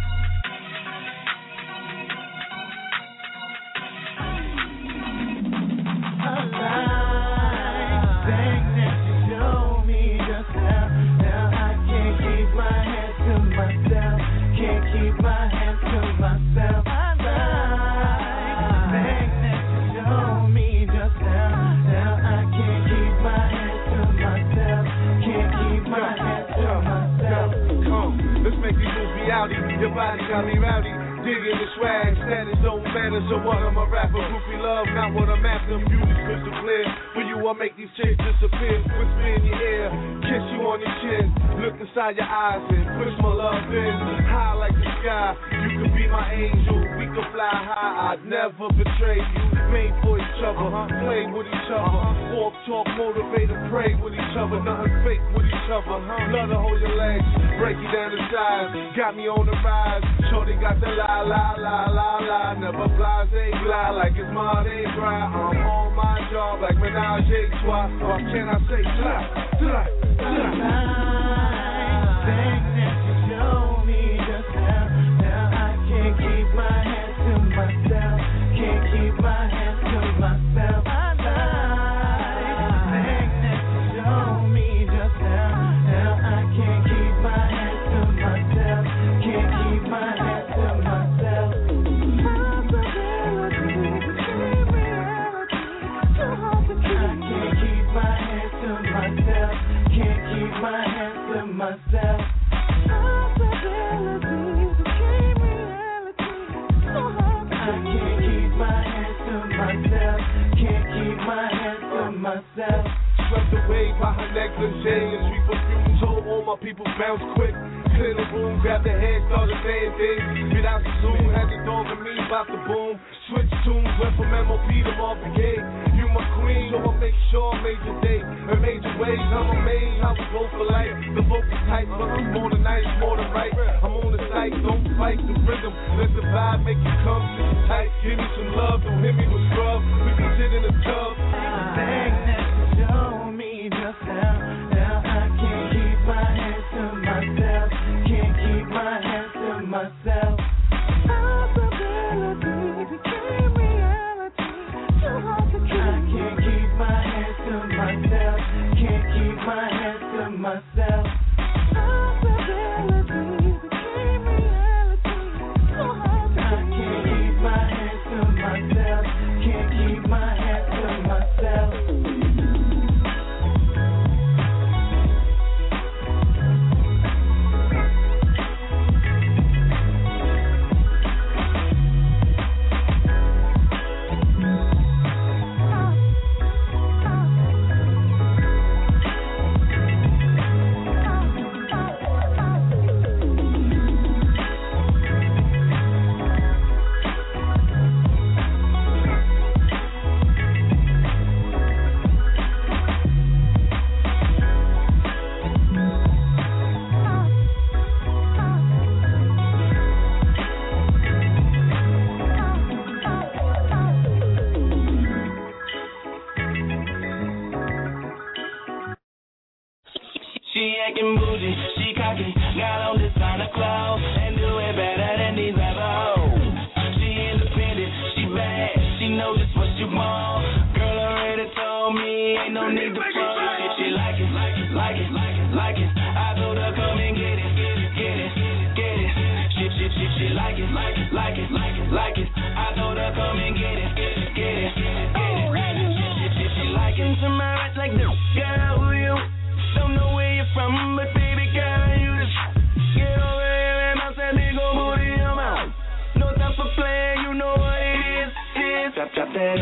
Your body got me rowdy, digging the swag, status don't matter, so what I'm a rapper, groupie love, not what I'm after, beauty's crystal clear, for you I make these chicks disappear, whisper in your ear, kiss you on your chin, look inside your eyes and push my love in, high like the sky, you can be my angel, we can fly high, I'd never betray you, made for each other, play with each other, walk, talk, motivate and pray with each other, nothing fake with each other, love to hold your legs, break you down the sides, got me on the rise, shorty got the la la la la la, never blase, glide like it's Mardi Gras, I'm on my job like Menage a Trois, or can I say fly, fly, fly. Things that you show me just now, now I can't keep my hands to myself, can't keep my hands to myself. I like things that you show me just now, now I can't keep my hands to myself, can't keep my hands to myself. Myself. Possibilities became reality. So hard to I can't keep my hands to myself. Can't keep my hands to myself. Swept away by her negligee and sweet perfume. Told all my people bounce quick. Clear the room, grab the head, started saying things. Get out soon, had the dog and me about the boom. Switch tunes, went from M O P to Marvin Gaye. You my queen, so I make sure I made your day. In major ways, I'm amazed how we go for life. The vocal tight, but I'm more than nice, more than right. I'm on the site, don't fight the rhythm. Let the vibe make you come sit tight. Give me some love, don't hit me with scrub. We can sit in the tub. Things that you show me just now. Now I can't keep my hands to myself. Can't keep my hands to myself. Possibilities became reality. So hard to keep. I can't keep my hands to myself. Can't keep my hands to myself. myself. Possibilities became reality. So hard to I can't keep my hands to myself. Can't keep my hands to myself. She acting bougie, she cocky, got on designer clothes, and do it better than these other hoes. She independent, she bad, she know just what she want. Girl already told me, ain't no need to fuss. If she like it, like it, like it, like it, like it, I told her come and get it, get it, get it, get it. She, she, she, she like it, like it, like it, like it, like it. I told her come and get it, get it, get it, get it. She, she, she, she like it to my right like this. Girl, who you? Don't know where you're from, but baby girl, you just get over here and bounce that big old booty in your mouth. No time for playing, you know what it is. Is drop, drop that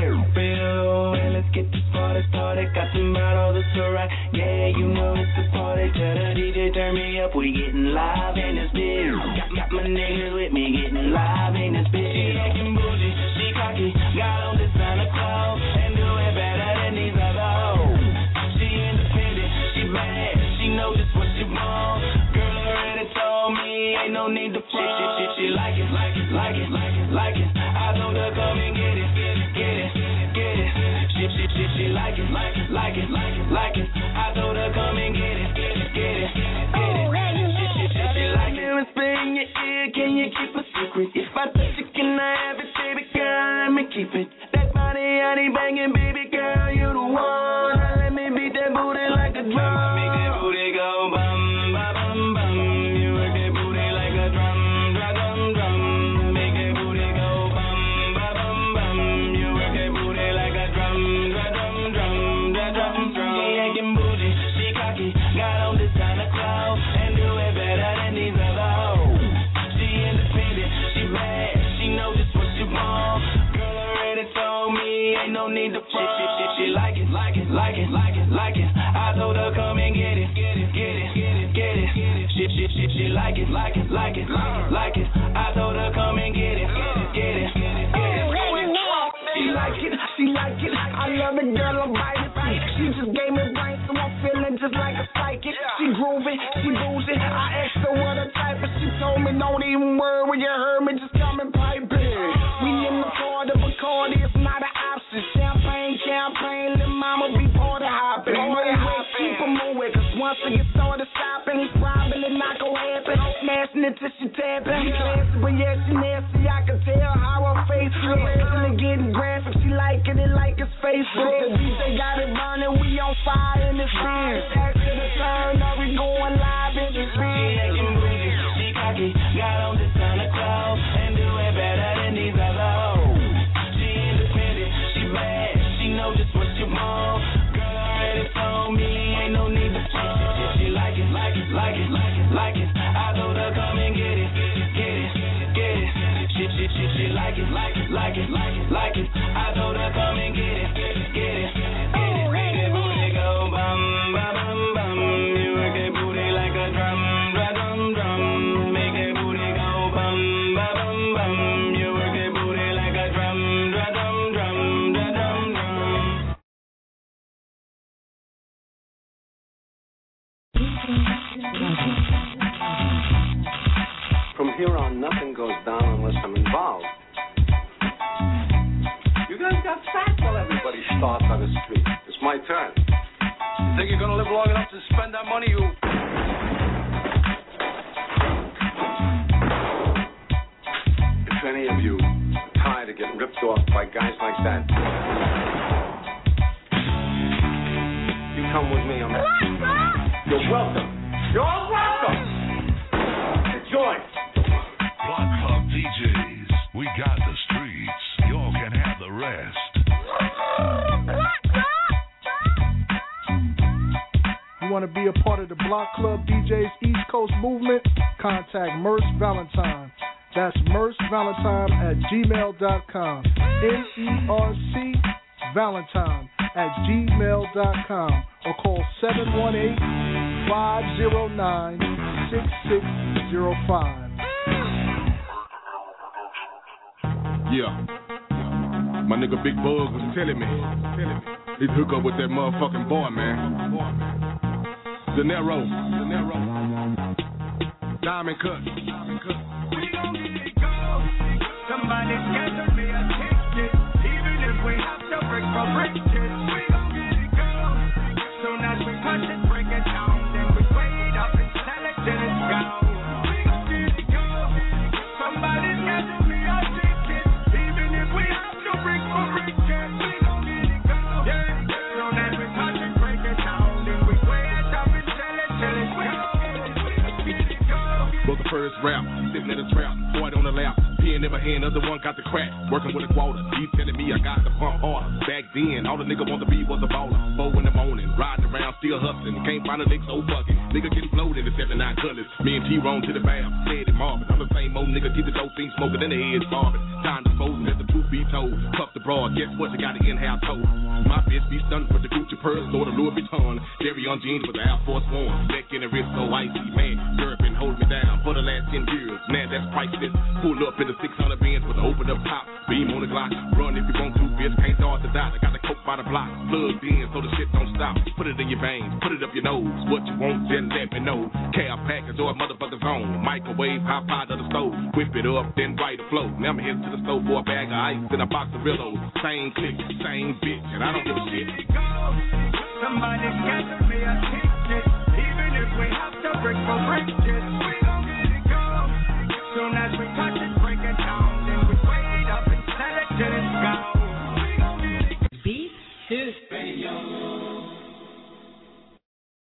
bill and let's get this party started. Got some bottles of Ciroc, yeah, you know it's a party. Tell the D J turn me up, we getting live in this bitch. Got, got my niggas with me, getting live in this bitch. She acting bougie, she cocky, got on designer clothes, and do it better than these other hoes. She independent, she bad, she know just what she want. Girl already told me, ain't no need to front. She, she, she, she like it, like it, like it, like it, like it. I told her come and get it, get it, get it, get it. She, she, she, she like it, like it, like it, like it, like it. I told her come and get it, get it, get it, get it. She, she, she, she like it. Whisper in your ear, can you keep a secret? If I touch it, can I have it, baby girl? Let me keep it. That body, honey banging, baby girl, you the one. Now let me beat that booty like a drum. Make that booty go bum, ba bum bum. You work that booty like a drum, drum drum drum. Make that booty go bum, ba bum bum. You work that booty like a drum, drum drum drum, drum drum drum. She acting bougie, she cocky, got on designer clothes, and do it better than these other hoes. She independent, she bad, she know just what she want. Girl already told me, ain't no need to front. She, she, she like it, like it, like it, like it, like it. I told her come and get it, get it, get it, get it, get it. She, she, she, she like it, like it, like it, like it. I told her come and get it, get it, get it, get it, get it. She like it, she like it. I love it, girl, I'm biting. She just gave me brain, so I'm feeling just like a psychic. She grooving, she boozing. I asked her what her type, but she told me don't even worry when you heard me, just come and pipe in. We in the car, the Bacardi is not an option. Champagne, champagne, little mama be party hopping. Anyway, keep her moving, cause once we get started stopping, it's probably not gonna happen. Smashing it till she tapping. She classy, but yeah, she nasty. I can tell how her face feels. Really getting graphic, she like it, it like it's Facebook. The D J got it burning, we on fire in this bitch. After the turn up, we going live in this bitch. She acting bougie, she cocky, got on designer clothes, and do it better than these other hoes. She independent, she bad, she know just what she want. Girl already told me, ain't no need to front. If she like it, like it, like it, like it, like it. I told her come and get it, get it, get it. She, she, she, she like it, like it, like it, like it, like it. I told her come and get it, get it, get it, get it. Make that booty go bum, ba bum bum. You work that booty like a drum, drum drum drum. Make that booty go bum, ba bum bum. You work that booty like a drum, drum drum drum, drum drum drum. From here on, nothing goes down unless I'm involved. You guys got fat while everybody starts on the street. It's my turn. You think you're gonna live long enough to spend that money, you... If any of you are tired of getting ripped off by guys like that, you come with me on that. You're welcome. You're welcome. Enjoy. Block Club D Js, we got the streets. Y'all can have the rest. You want to be a part of the Block Club D Js East Coast movement? Contact Merce Valentine. That's Merce Valentine at gmail dot com. M E R C Valentine at gmail dot com. Or call seven one eight, five zero nine, six six zero five. Yeah. My nigga Big Bug was telling me he'd hook up with that motherfucking boy, man. De Niro. De Niro. Diamond cut. Diamond cut. We gon' get it go. Somebody schedule me a ticket. Even if we have to break for bridges. We gon' get it go. Soon as we touch it, break it down. Then we wait up and sell it till it's gone. We gon' get it go. Somebody schedule me a ticket. Even if we have to break for bridges. We gon' get it go. Yeah. Soon as we touch it, break it down. Then we wait up and sell it till it's gone. Wrote the first rap, sitting in a trap, boy on the lap, pen in my hand, other one got the crack, working with a quota, he telling me I got the pump harder. Back then, all the nigga want to be was a baller, four in the morning, riding around, still hustling, can't find a lick so fucking, nigga getting blowed in the seventy-nine colors, me and T-Rone to the bath, said it Marvin, I'm the same old nigga, keep the dope thing smoking in the head, Marvin, time to dispose, let the truth be told, cuff the broad, guess what, you got an in-house toast, my bitch be stunned with the Gucci purse, or the Louis Vuitton, Derry on jeans with the Air Force One, neck in the wrist so icy, man, Europe been holding me down, for the last ten years, man, that's priceless. Pull up in the six hundred Benz with the open up top, beam on the Glock. Run if you want to, bitch, can't start to die. I got the coke by the block, plugged in so the shit don't stop. Put it in your veins, put it up your nose. What you want, just let me know. Care package or a motherfucker's on. Microwave, hot pot of the stove. Whip it up, then right the flow. Now I'm heading to the store for a bag of ice and a box of Rillos. Same click, same bitch, and I don't give a shit. Somebody schedule me a ticket.